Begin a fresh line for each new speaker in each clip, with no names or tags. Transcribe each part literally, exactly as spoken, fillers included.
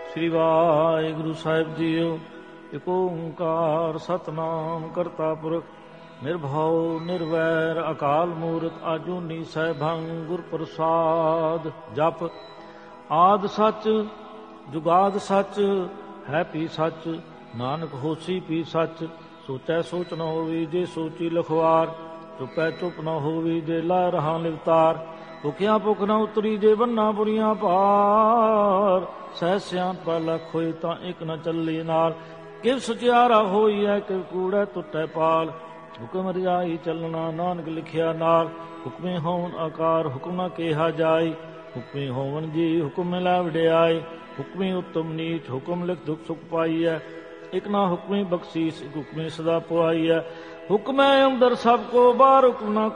ਸ੍ਰੀ ਵਾਹਿਗੁਰੂ ਸਾਹਿਬ JIO. ਇਕ ਓੰਕਾਰ ਸਤਿਨਾਮ ਕਰਤਾ ਪੁਰਖ ਨਿਰਭਉ ਨਿਰਵੈਰ ਅਕਾਲ ਮੂਰਤ ਆਜੂਨੀ ਸੈਭੰ ਗੁਰ ਪ੍ਰਸਾਦ। ਜਪ ਆਦਿ ਸੱਚ ਜੁਗਾਦ ਸੱਚ ਹੈ ਪੀ ਸੱਚ, ਨਾਨਕ ਹੋਸੀ ਪੀ ਸੱਚ। ਸੋਚੈ ਸੋਚ ਨ ਹੋਵੀ ਜੇ ਸੋਚੀ ਲਖਵਾਰ, ਚੁੱਪੈ ਚੁੱਪ ਨ ਹੋਵੀ ਜੇ ਲਾ ਰਹਾ ਨਿਵਤਾਰ। ਭੁਖਿਆ ਭੁਖ ਨ ਉਤਰੀ ਜੇ ਬੰਨਾ ਬੁਰੀਆਂ ਭਾਰ, ਸਹਿ ਸਿਆਣਪਾ ਲੱਖ ਹੋਏ ਤਾਂ ਇੱਕ ਨ ਚੱਲੇ ਨਾਲ। ਕਿਵ ਸਚਿਆਰਾ ਹੋਈਐ ਕਿਵ ਕੂੜੈ ਟੁੱਟੈ ਪਾਲ, ਹੁਕਮ ਰਿਆਈ ਚੱਲਣਾ ਨਾਨਕ ਲਿਖਿਆ ਨਾਲ। ਹੁਕਮੇ ਹੋਵਨ ਆਕਾਰ ਹੁਕਮ ਨ ਕਿਹਾ ਜਾਏ, ਹੁਕਮੇ ਹੋਵਨ ਜੀ ਹੁਕਮ ਮਿਲੈ ਵਡਿਆਈ। ਹੁਕਮੇ ਉੱਤਮ ਨੀਚ ਹੁਕਮ ਲਿਖ ਦੁਖ ਸੁਖ ਪਾਈਐ, ਇਕ ਨਾ ਹੁਕਮੇ ਬਖਸ਼ੀਸ ਇਕ ਹੁਕਮੇ ਸਦਾ ਪੁਆਈਐ। ਹੁਕਮੈ ਅੰਦਰ ਸਭ ਕੋ ਬਾਹਰ ਹੁਕਮ ਨ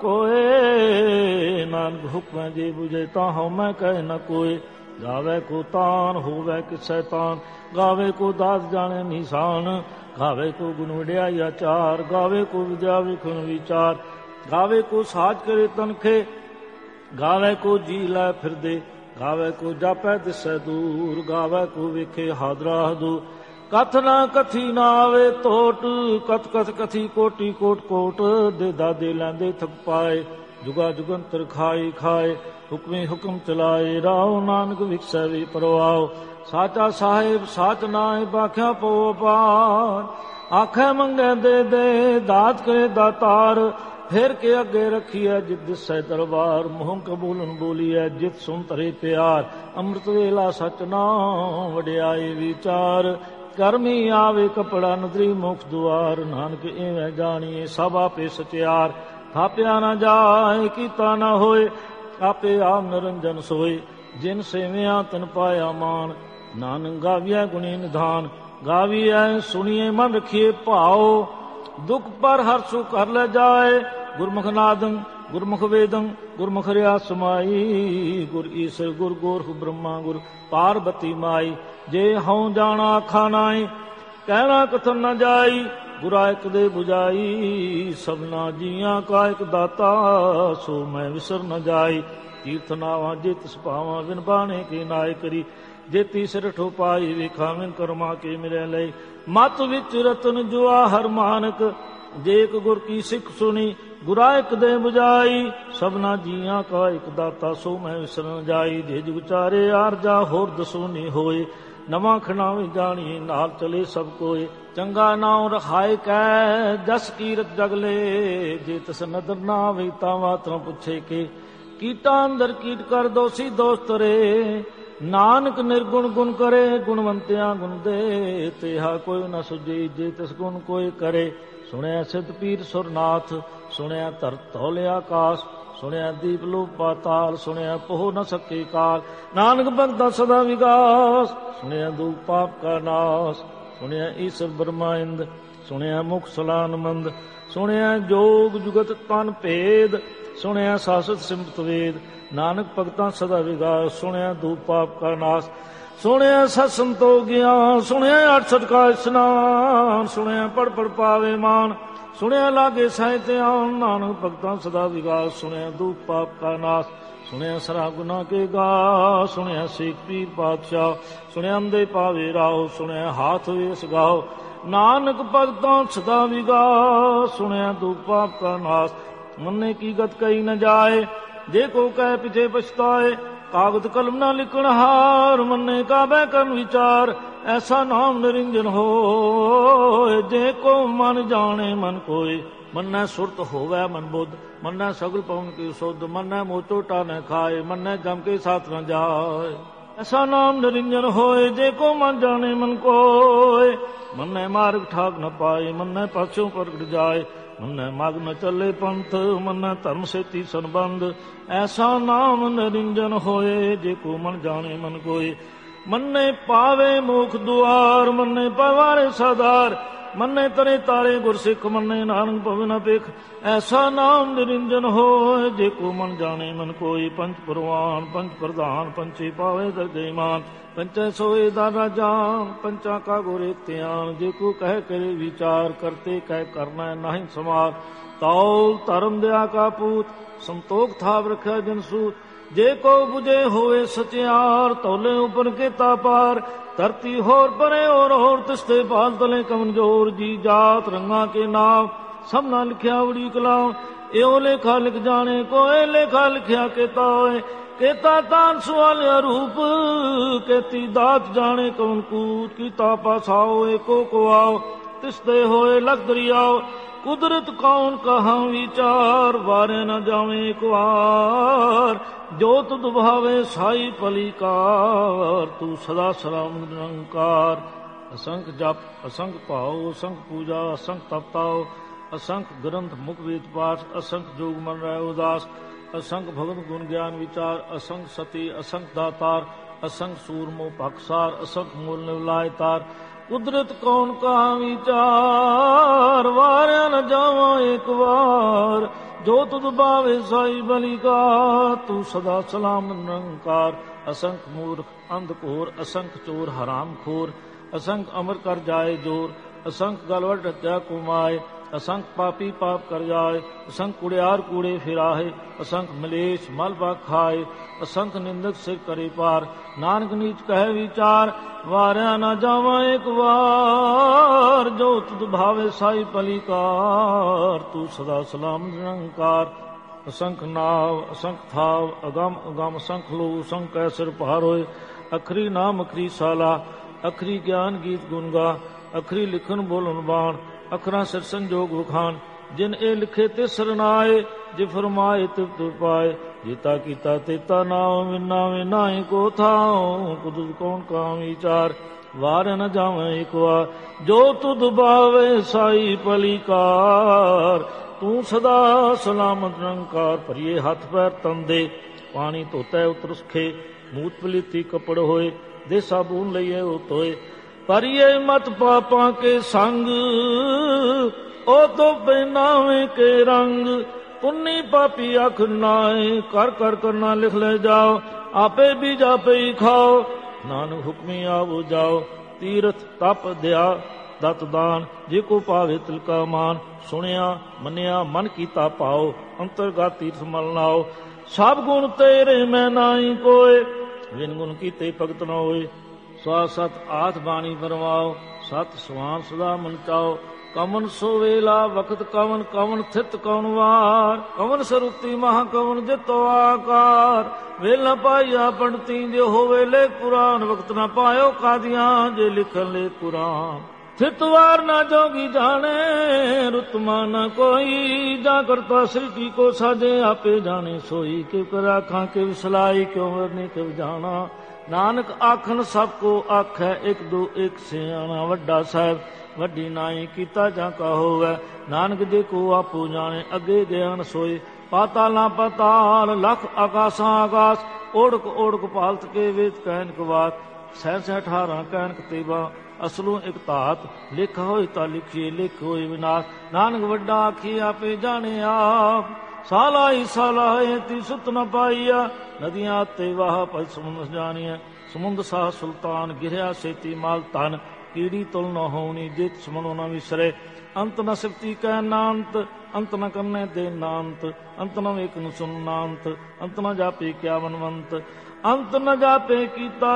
ਕੋਏ, ਨਾਨਕ ਹੁਕਮੈ ਜੇ ਬੁਝੇ ਤਾਂ ਹਉਮੈ ਕਹਿ ਨ ਕੋਏ। ਗਾਵੇ ਕੋ ਤਾਨ ਹੋਵੇ ਕਿਸੈ ਤਾਨ, ਗਾਵੇ ਕੋ ਦਾਸ ਜਾਣੇ ਨਿਸ਼ਾਨ। ਗਾਵੇ ਕੋ ਗੁਣ ਵਡਿਆਈ ਆਚਾਰ, ਗਾਵੇ ਕੋ ਵਿਦਿਆ ਵਿਖਣ ਵਿਚਾਰ। ਗਾਵੇ ਕੋ ਸਾਜ ਕਰੇ ਤਨਖੇ, ਗਾਵੇ ਕੋ ਜੀ ਲੈ ਫਿਰਦੇ। ਗਾਵੇ ਕੋ ਜਾਪੈ ਦਿਸੈ ਦੂਰ, ਗਾਵੇ ਕੋ ਵੇਖੇ ਹਾਦਰਾ ਹਦੂਰ। ਕਥ ਨਾ ਕਥੀ ਨਾ ਆਵੇ ਤੋਟ, ਕਥ ਕਥ ਕਥੀ ਕੋਟੀ ਕੋਟ ਕੋਟ। ਦੇ ਦਾਦੇ ਲੈਂਦੇ ਥਕ ਪਾਏ, ਜੁਗਾ ਜੁਗੰਤਰ ਖਾਏ ਖਾਏ। ਹੁਕਮੇ ਹੁਕਮ ਚਲਾਏ ਰਾਓ, ਨਾਨਕ ਵਿਖਸੈ ਵੀ ਪਰਵਾਓ। ਸਾਚਾ ਸਾਹਿਬ ਸਾਚ ਨਾਏ ਬਾਖਿਆ ਪਉ ਅਪਾਰ, ਆਖੈ ਮੰਗੈ ਦੇ ਦੇ ਦਾਤ ਕਰੇ ਦਾਤਾਰ। ਫਿਰ ਕੇ ਅੱਗੇ ਰੱਖੀਐ ਜਿਤ ਦਿਸੈ ਦਰਬਾਰ, ਮੂੰਹ ਕਬੂਲਨ ਬੋਲੀਐ ਜਿਤ ਸੁਨ ਧਰੇ ਪਿਆਰ। ਅੰਮ੍ਰਿਤ ਵੇਲਾ ਸਚ ਨਾਮ ਵਡਿਆਈ ਵਿਚਾਰ, ਕਰਮੀ ਆਵੇ ਕਪੜਾ ਨਦਰੀ ਮੁਖ ਦੁਆਰ। ਨਾਨਕ ਇਵੇਂ ਜਾਣੀਏ ਸਭ ਆਪੇ ਸਚਿਆਰ, ਥਾਪਿਆ ਨਾ ਜਾਏ ਕੀਤਾ ਨਾ ਹੋਏ। ਆਪੇ ਆਪ ਨਿਰੰਜਨ ਸੋਏ, ਜਿਨ ਸੇਵਿਆ ਤਨ ਪਾਇਆ ਮਾਨ। ਨਾਨਕ ਗਾਵੀਐ ਗੁਣੀ ਨਿਧਾਨ, ਗਾਵੀਐ ਸੁਣੀਏ ਮਨ ਰਖੀਏ ਭਾਉ। ਦੁਖ ਪਰ ਹਰ ਸੁਖ ਕਰ ਲੈ ਜਾਏ, ਗੁਰਮੁਖ ਨਾਦੰ ਗੁਰਮੁਖ ਵੇਦੰ ਗੁਰਮੁਖ ਰਿਆ ਸਮਾਈ। ਗੁਰ ਈਸਰ ਗੁਰ ਗੋਰਖ ਬ੍ਰਹਮਾ ਗੁਰ ਪਾਰਬਤੀ ਮਾਈ। ਜੇ ਹਉ ਜਾਣਾ ਆਖਾ ਨਾਈ, ਕਹਿਣਾ ਕਥਨ ਨ ਜਾਈ। ਗੁਰਾ ਇਕ ਦੇ ਬੁਝਾਈ, ਸਭਨਾ ਜੀਆਂ ਕਾ ਇਕ ਦਾਤਾ। ਸੋ ਮੈਂ ਵਿਸਰ ਨ ਜਾਈ, ਤੀਰਥ ਨਾਵਾਂ ਜੇ ਤਿਸ ਭਾਵਾਂ। ਵਿਨ ਬਾਣੇ ਕੇ ਨਾਇ ਕਰੀ, ਜੇਤੀ ਸਿਰ ਠੋਪਾਈ। ਵੇਖਾਵਿਨ ਕਰਮਾ ਕੇ ਮਿਲੇ ਲਈ, ਮਤ ਵਿੱਚ ਰਤਨ ਜੁਆ ਹਰ ਮਾਨਕ। ਜੇ ਇਕ ਗੁਰ ਕੀ ਸਿੱਖ ਸੁਣੀ, ਗੁਰਾ ਇਕ ਦੇ ਬੁਝਾਈ। ਸਭਨਾ ਜੀਆਂ ਕਾ ਇਕ ਦਾਤਾ, ਸੋ ਮੈਂ ਵਿਸਰ ਨ ਜਾਈ। ਜੇ ਜੁਗ ਚਾਰੇ ਆਰਜਾ ਹੋਰ ਦਸੋ ਨੀ ਹੋਏ, ਨਵਾਂ ਖਣਾਵੇਂ ਜਾਣੀਏ ਨਾਲ ਚਲੇ ਸਭ ਕੋਏ। ਚੰਗਾ ਨਾਉ ਰਖਾਏ ਕੈ ਜਸ ਕੀਰਤ ਜਗਲੇ, ਜੇ ਤਿਸ ਨਦਰ ਨਾ ਆਵੇ ਤਾਂ ਵਾਤੋਂ ਪੁੱਛੇ ਕੇ। ਕੀਟਾਂ ਅੰਦਰ ਕੀਟ ਕਰ ਦੋਸੀ ਦੋਸਤ ਰੇ, ਨਾਨਕ ਨਿਰਗੁਣ ਗੁਣ ਕਰੇ। ਗੁਣਵੰਤਿਆਂ ਗੁਣ ਦੇ, ਤੇਹਾ ਕੋਈ ਨ ਸੁਝੀ ਜੇ ਤਿਸ ਗੁਣ ਕੋਈ ਕਰੇ। ਸੁਣਿਆ ਸਿੱਧ ਪੀਰ ਸੁਰਨਾਥ, ਸੁਣਿਆ ਧਰਤ ਧੌਲੇ ਆਕਾਸ਼। ਸੁਣਿਆ ਦੀਪ ਲੋਕ ਪਾਤਾਲ, ਸੁਣਿਆ ਪੋਹ ਨ ਸਕੇ ਕਾਲ। ਨਾਨਕ ਭਗਤਾਂ ਸਦਾ ਵਿਗਾਸ, ਸੁਣਿਆ ਦੂਖ ਪਾਪ ਕਾ ਨਾਸ। ਸੁਣਿਆ ਈਸਰ ਬ੍ਰਹਮਾ ਇੰਦ, ਸੁਣਿਆ ਮੁਖ ਸਲਾਨ ਮੰਦ। ਸੁਣਿਆ ਜੋਗ ਜੁਗਤ ਤਨ ਭੇਦ, ਸੁਣਿਆ ਸਾਸਤ ਸਿਮਰਤ ਵੇਦ। ਨਾਨਕ ਭਗਤਾਂ ਸਦਾ ਵਿਗਾਸ, ਸੁਣਿਆ ਦੂਖ ਪਾਪ ਕਾ ਨਾਸ। ਸੁਣਿਆ ਸਤ ਸੰਤੋਖ ਗਿਆਨ, ਸੁਣਿਆ ਅਠਸਠ ਕਾ ਇਸ਼ਨਾਨ। ਸੁਣਿਆ ਪੜ ਪੜ ਪਾਵੇ ਮਾਨ, ਸੁਣਿਆ ਲਾਗੇ ਸਾਹਿ ਧਿਆਨ। ਨਾਨਕ ਭਗਤਾਂ ਸਦਾ ਵਿਗਾਸ, ਸੁਣਿਆ ਦੂਖ ਪਾਪ ਕਾ ਨਾਸ। ਸੁਣਿਆ ਸਰਾ ਗੁਨਾ ਕੇ ਗਾ, ਸੁਣਿਆ ਸੇਖ ਪੀਰ ਪਾਤਸ਼ਾਹ। ਸੁਣਿਆ ਅੰਦੇ ਪਾਵੇ ਰਾਹ, ਸੁਣਿਆ ਹਾਥ ਵੇਸ ਗਾਓ। ਨਾਨਕ ਭਗਤਾਂ ਸਦਾ ਵਿਗਾਸ, ਸੁਣਿਆ ਦੂਖ ਪਾਪ ਕਾ ਨਾਸ। ਮੰਨੇ ਕੀ ਗਤ ਕਹੀ ਨ ਜਾਏ, ਜੇ ਕੋ ਕਹਿ ਪਿਛੇ ਪਛਤਾਏ। ਕਾਗਦ ਕਲਮ ਨਾ ਲਿਖਣ ਹਾਰ, ਮੰਨੇ ਕਾਬੈ ਕਰਨ ਵਿਚਾਰ। ਐਸਾ ਨਾਮ ਨਿਰੰਜਨ ਹੋਏ, ਜੇ ਕੋ ਮਨ ਜਾਣੇ ਮਨ ਕੋਏ। ਮੰਨੈ ਸੁਰਤ ਹੋਵੈ ਮਨ ਬੁੱਧ, ਮੰਨੈ ਸਗਲ ਪਵਨ ਕੀ ਸੁਧ। ਮੰਨੈ ਮੋਹ ਝੋਟਾ ਨ ਖਾਏ, ਮੰਨੈ ਜਮ ਕੇ ਸਾਥ ਨ ਜਾਏ। ਐਸਾ ਨਾਮ ਨਿਰੰਜਨ ਹੋਏ, ਜੇ ਕੋ ਮਨ ਜਾਣੇ ਮਨ ਕੋਏ। ਮੰਨੈ ਮਾਰਗ ਠਾਕ ਨ ਪਾਏ, ਮੰਨੈ ਪਾਛੋਂ ਪ੍ਰਗਟ ਜਾਏ। ਮੰਨੈ ਮਗ ਨ ਚੱਲੇ ਪੰਥ, ਮੰਨੈ ਧਰਮ ਸੇਤੀ ਸੰਬੰਧ। ਐਸਾ ਨਾਮ ਨਿਰੰਜਨ ਹੋਏ, ਜੇ ਕੋ ਮਨ ਜਾਣੇ ਮਨ ਕੋਏ। ਮੰਨੇ ਪਾਵੇ ਮੋਖ ਦੁਆਰ, ਮੰਨੇ ਪਵਾਰੇ ਸਾਧਾਰ। ਮੰਨੇ ਤਰੇ ਤਾਰੇ ਗੁਰਸਿੱਖ, ਮੰਨੇ ਨਾਨਕ ਭਵ ਨ ਭਿਖ। ਐਸਾ ਨਾਮ ਨਿਰੰਜਨ ਹੋਏ, ਜੇ ਕੋ ਮਨ ਜਾਣੇ ਮਨ ਕੋਈ। ਪੰਚ ਪਰਵਾਨ ਪੰਚ ਪ੍ਰਧਾਨ, ਪੰਚੇ ਪਾਵੇ ਦਰਜੇ ਮਾਨ। ਪੰਚੈ ਸੋਏ ਦਾ ਰਾਜਾਨ, ਪੰਚਾਂ ਕਾ ਗੁਰ ਏਕ ਧਿਆਨ। ਜੇ ਕੋ ਕਹਿ ਕਰੇ ਵਿਚਾਰ, ਕਰਤੇ ਕਹਿ ਕਰਨਾ ਨਾਹੀਂ ਸਮਾਰ। ਤੌਲ ਧਰਮ ਦਿਆ ਕਾ ਪੂਤ, ਸੰਤੋਖ ਥਾਪ ਰਖਿਆ ਜਨ ਸੂਤ। ਜੇ ਕੋ ਬੁਝੇ ਹੋਵੇ ਸਚਿਆਰ, ਤੌਲੇ ਉਪਰ ਕੀਤਾ ਪਾਰ। ਧਰਤੀ ਹੋਰ ਪਰੇ ਹੋਰ ਹੋਰ ਤਿਸਤੇ ਪਾਲ ਤਲੇ ਕਮਨਜੋਰ ਜੀ ਜਾਤ ਰੰਗਾ ਕੇ ਨਾਮ ਸਭ ਨਾ ਲਿਖਿਆ ਬੜੀ ਕਲਾਮ ਇਹੋ ਲੇਖਾ ਲਿਖ ਜਾਣੇ ਕੋਏ ਲੇਖਾ ਲਿਖਿਆ ਕੀਤਾ ਹੋਏ केता तान सुवालिया रूप केती दात जाने कौन कूद कीता पासाओ एको को आओ तिसदे होए लग दरियाओ कुदरत कौन कहाँ विचार वारे न जावे एक बार जो तुद भावे साई पलिकार तू सदा सलाम निरंकार असंख जप असंख भाव असंख पूजा असंख तपताओ असंख ग्रंथ मुख वेद पाठ असंख जोग मन रहे उदास असंख भगत गुण ज्ञान विचार असंख सती असंख दातार असंख सूरमो पक्षसार असंख मूल निवलाय तार कुदरत कौन कहाँ विचार वारे न जावा एक बार जो तुद भावे साई बलिकार तू सदा सलाम निरंकार असंख मूर्ख अंधकोर असंख चोर हराम खोर असंख अमर कर जाए जोर असंख गलवट हत्या कुमाए असंख पापी पाप कर जाए असंख कुड़ियार कूड़े फिराहे असंख मलेश मल पाक खाए असंख निंदक सिर करे पार नानक नीच कहे विचार वार्या न जावा एक बार जो तुद भावे साई पलिकार तू सदा सलाम निरंकार असंख नाव असंख थाव अगम अगम असंख लो असंख कैसर पार होए अखरी नाम अखरी साला अखरी ज्ञान गीत गुनगा अखरी लिखन बोलन बाण अखरा सिर संजोग वखान जिन ए लिखे ते सरनाए जे फरमाए तिब तुर पाए जीता कीता तेता नाव मिन्ना मिन्ना ही को थाओ कुदुद कौन काम विचार वार न जावे एक बार जो तुद भावे साई पलिकार तू सदा सलामत निरंकार भरिए हथ पैर तन दे पानी धोतै उतर सुखे मूत पलीती कपड़ होए दे साबुन लइए उतोए परिये मत पापा के संग ओ तो पहनावे के रंग पुन्नी पापी अख नाए कर कर करना लिख ले जाओ आपे भी जापे ही खाओ नानक हुक्मी आवो जाओ तीरथ तप दया दत दान जे को पावे तिल का मान सुनिया मनिया मन कीता पाओ अंतरगत तीर्थ मल नाओ सब गुण तेरे मैं नाई कोय विन गुण कीते भगत न होए स्वा सत आठ बाणी फरमाओ सत सुहान सदा मन चाओ कमन सो वेला वक्त कवन कवन थित कवन वार कवन सरुति महा कवन जितो आकार वेला पाइया पंडती जो होवे ले पुराण वक्त न पायो कादियां जे लिखन ले कुरान थितवार न जोगी जाने रुतमा न कोई जा करता सृष्टि को साजे आपे जाने सोई क्यों कर आखा के विसलाई क्यों वरने क्यों जाना नानक आखन सबको आखै एक दो एक सियाणा वड्डा साहिब वड्डी नाई कीता जा का होवै नानक जे को आपो जाने अगे ज्ञान सोए पाताला पाताल लख आकाशा आकाश ओढ़क ओढ़क पालत के वेद कैनक वात सह सह अठारह कैनक तेबा असलों एक धात लिखा होए ता लिखिए लिख होए विनाश नानक वड्डा आखी आपे जाने आप साला ही साला है ती सुत न पाइया नदियां ते वाह पर समुद्र जानिया समुद्र साह सुल्तान गिरया सेती माल तन कीड़ी तुल न होनी जित समनो न विसरे अंत न सिफती कै नांत अंत न करने दे नांत अंत न वेक न सुन नांत अंत न जापे क्या मनवंत अंत न जापे कीता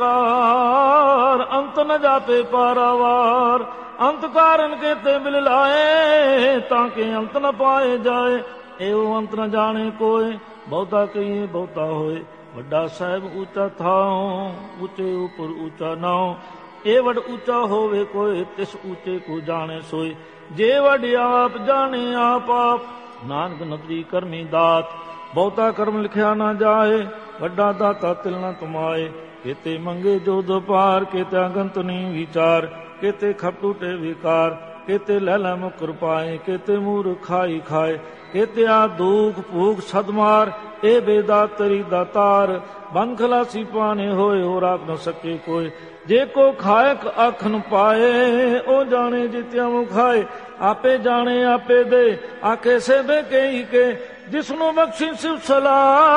आकार अंत न जापे पारावार अंत कारण के ते बिल लाए ताके अंत न पाए जाए एवं अंत न जाने कोय बहुता कहिए बहुता होए वड्डा साहिब ऊंचा थाओ ऊंचे ऊपर ऊंचा नाओ ए वड ऊंचा होवे कोय तिस ऊंचे को जाने सोए जे वड आप जाने आप आप नानक नदरी करमी दात बहुता कर्म लिखया न जाए वड्डा दाता तिल न तुमाए केते मंगे जो दो पार केते अगंत नहीं विचार केते खप टूटे विकार केते लैला मुकर पाए केते मूर खाई खाए केते आ दुख भूख सदमार ए बेदा तरी दातार बन खलासी पाने होए हो राख न सके कोई जे को खायक आखन पाए ओ जाने जित्या मु खाए आपे जाने आपे दे आखे से बे कही के जिसनु बख्शी शिव सला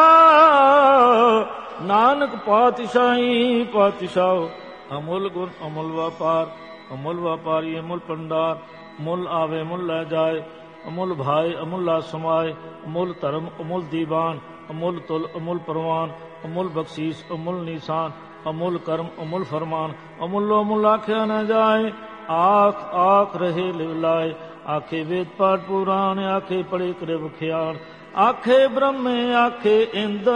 नानक पातशाही पातशाह अमूल गुण अमूल व्यापार अमूल व्यापारी अमूल पंडार मुल आवे मुल लै जाए अमूल भाई अमूला समाय अमूल धर्म अमूल दीवान अमूल तुल अमूल परवान ਅਮੁੱਲ ਬਖਸ਼ੀਸ਼ ਅਮੁੱਲ ਨਿਸ਼ਾਨ, ਅਮੁੱਲ ਕਰਮ ਅਮੁੱਲ ਫਰਮਾਨ, ਅਮੁੱਲੋ ਅਮੁੱਲ ਆਖਿਆ ਨ ਜਾਏ। ਆਖ ਆਖ ਰਹੇ ਲਿਵ ਲਾਏ, ਆਖੇ ਵੇਦ ਪਾਠ ਪੁਰਾਣ, ਆਖੇ ਪੜੇ ਕਰੇ ਬਖਿਆਣ। ਆਖੇ ਬ੍ਰਹਮੇ ਆਖੇ ਇੰਦ,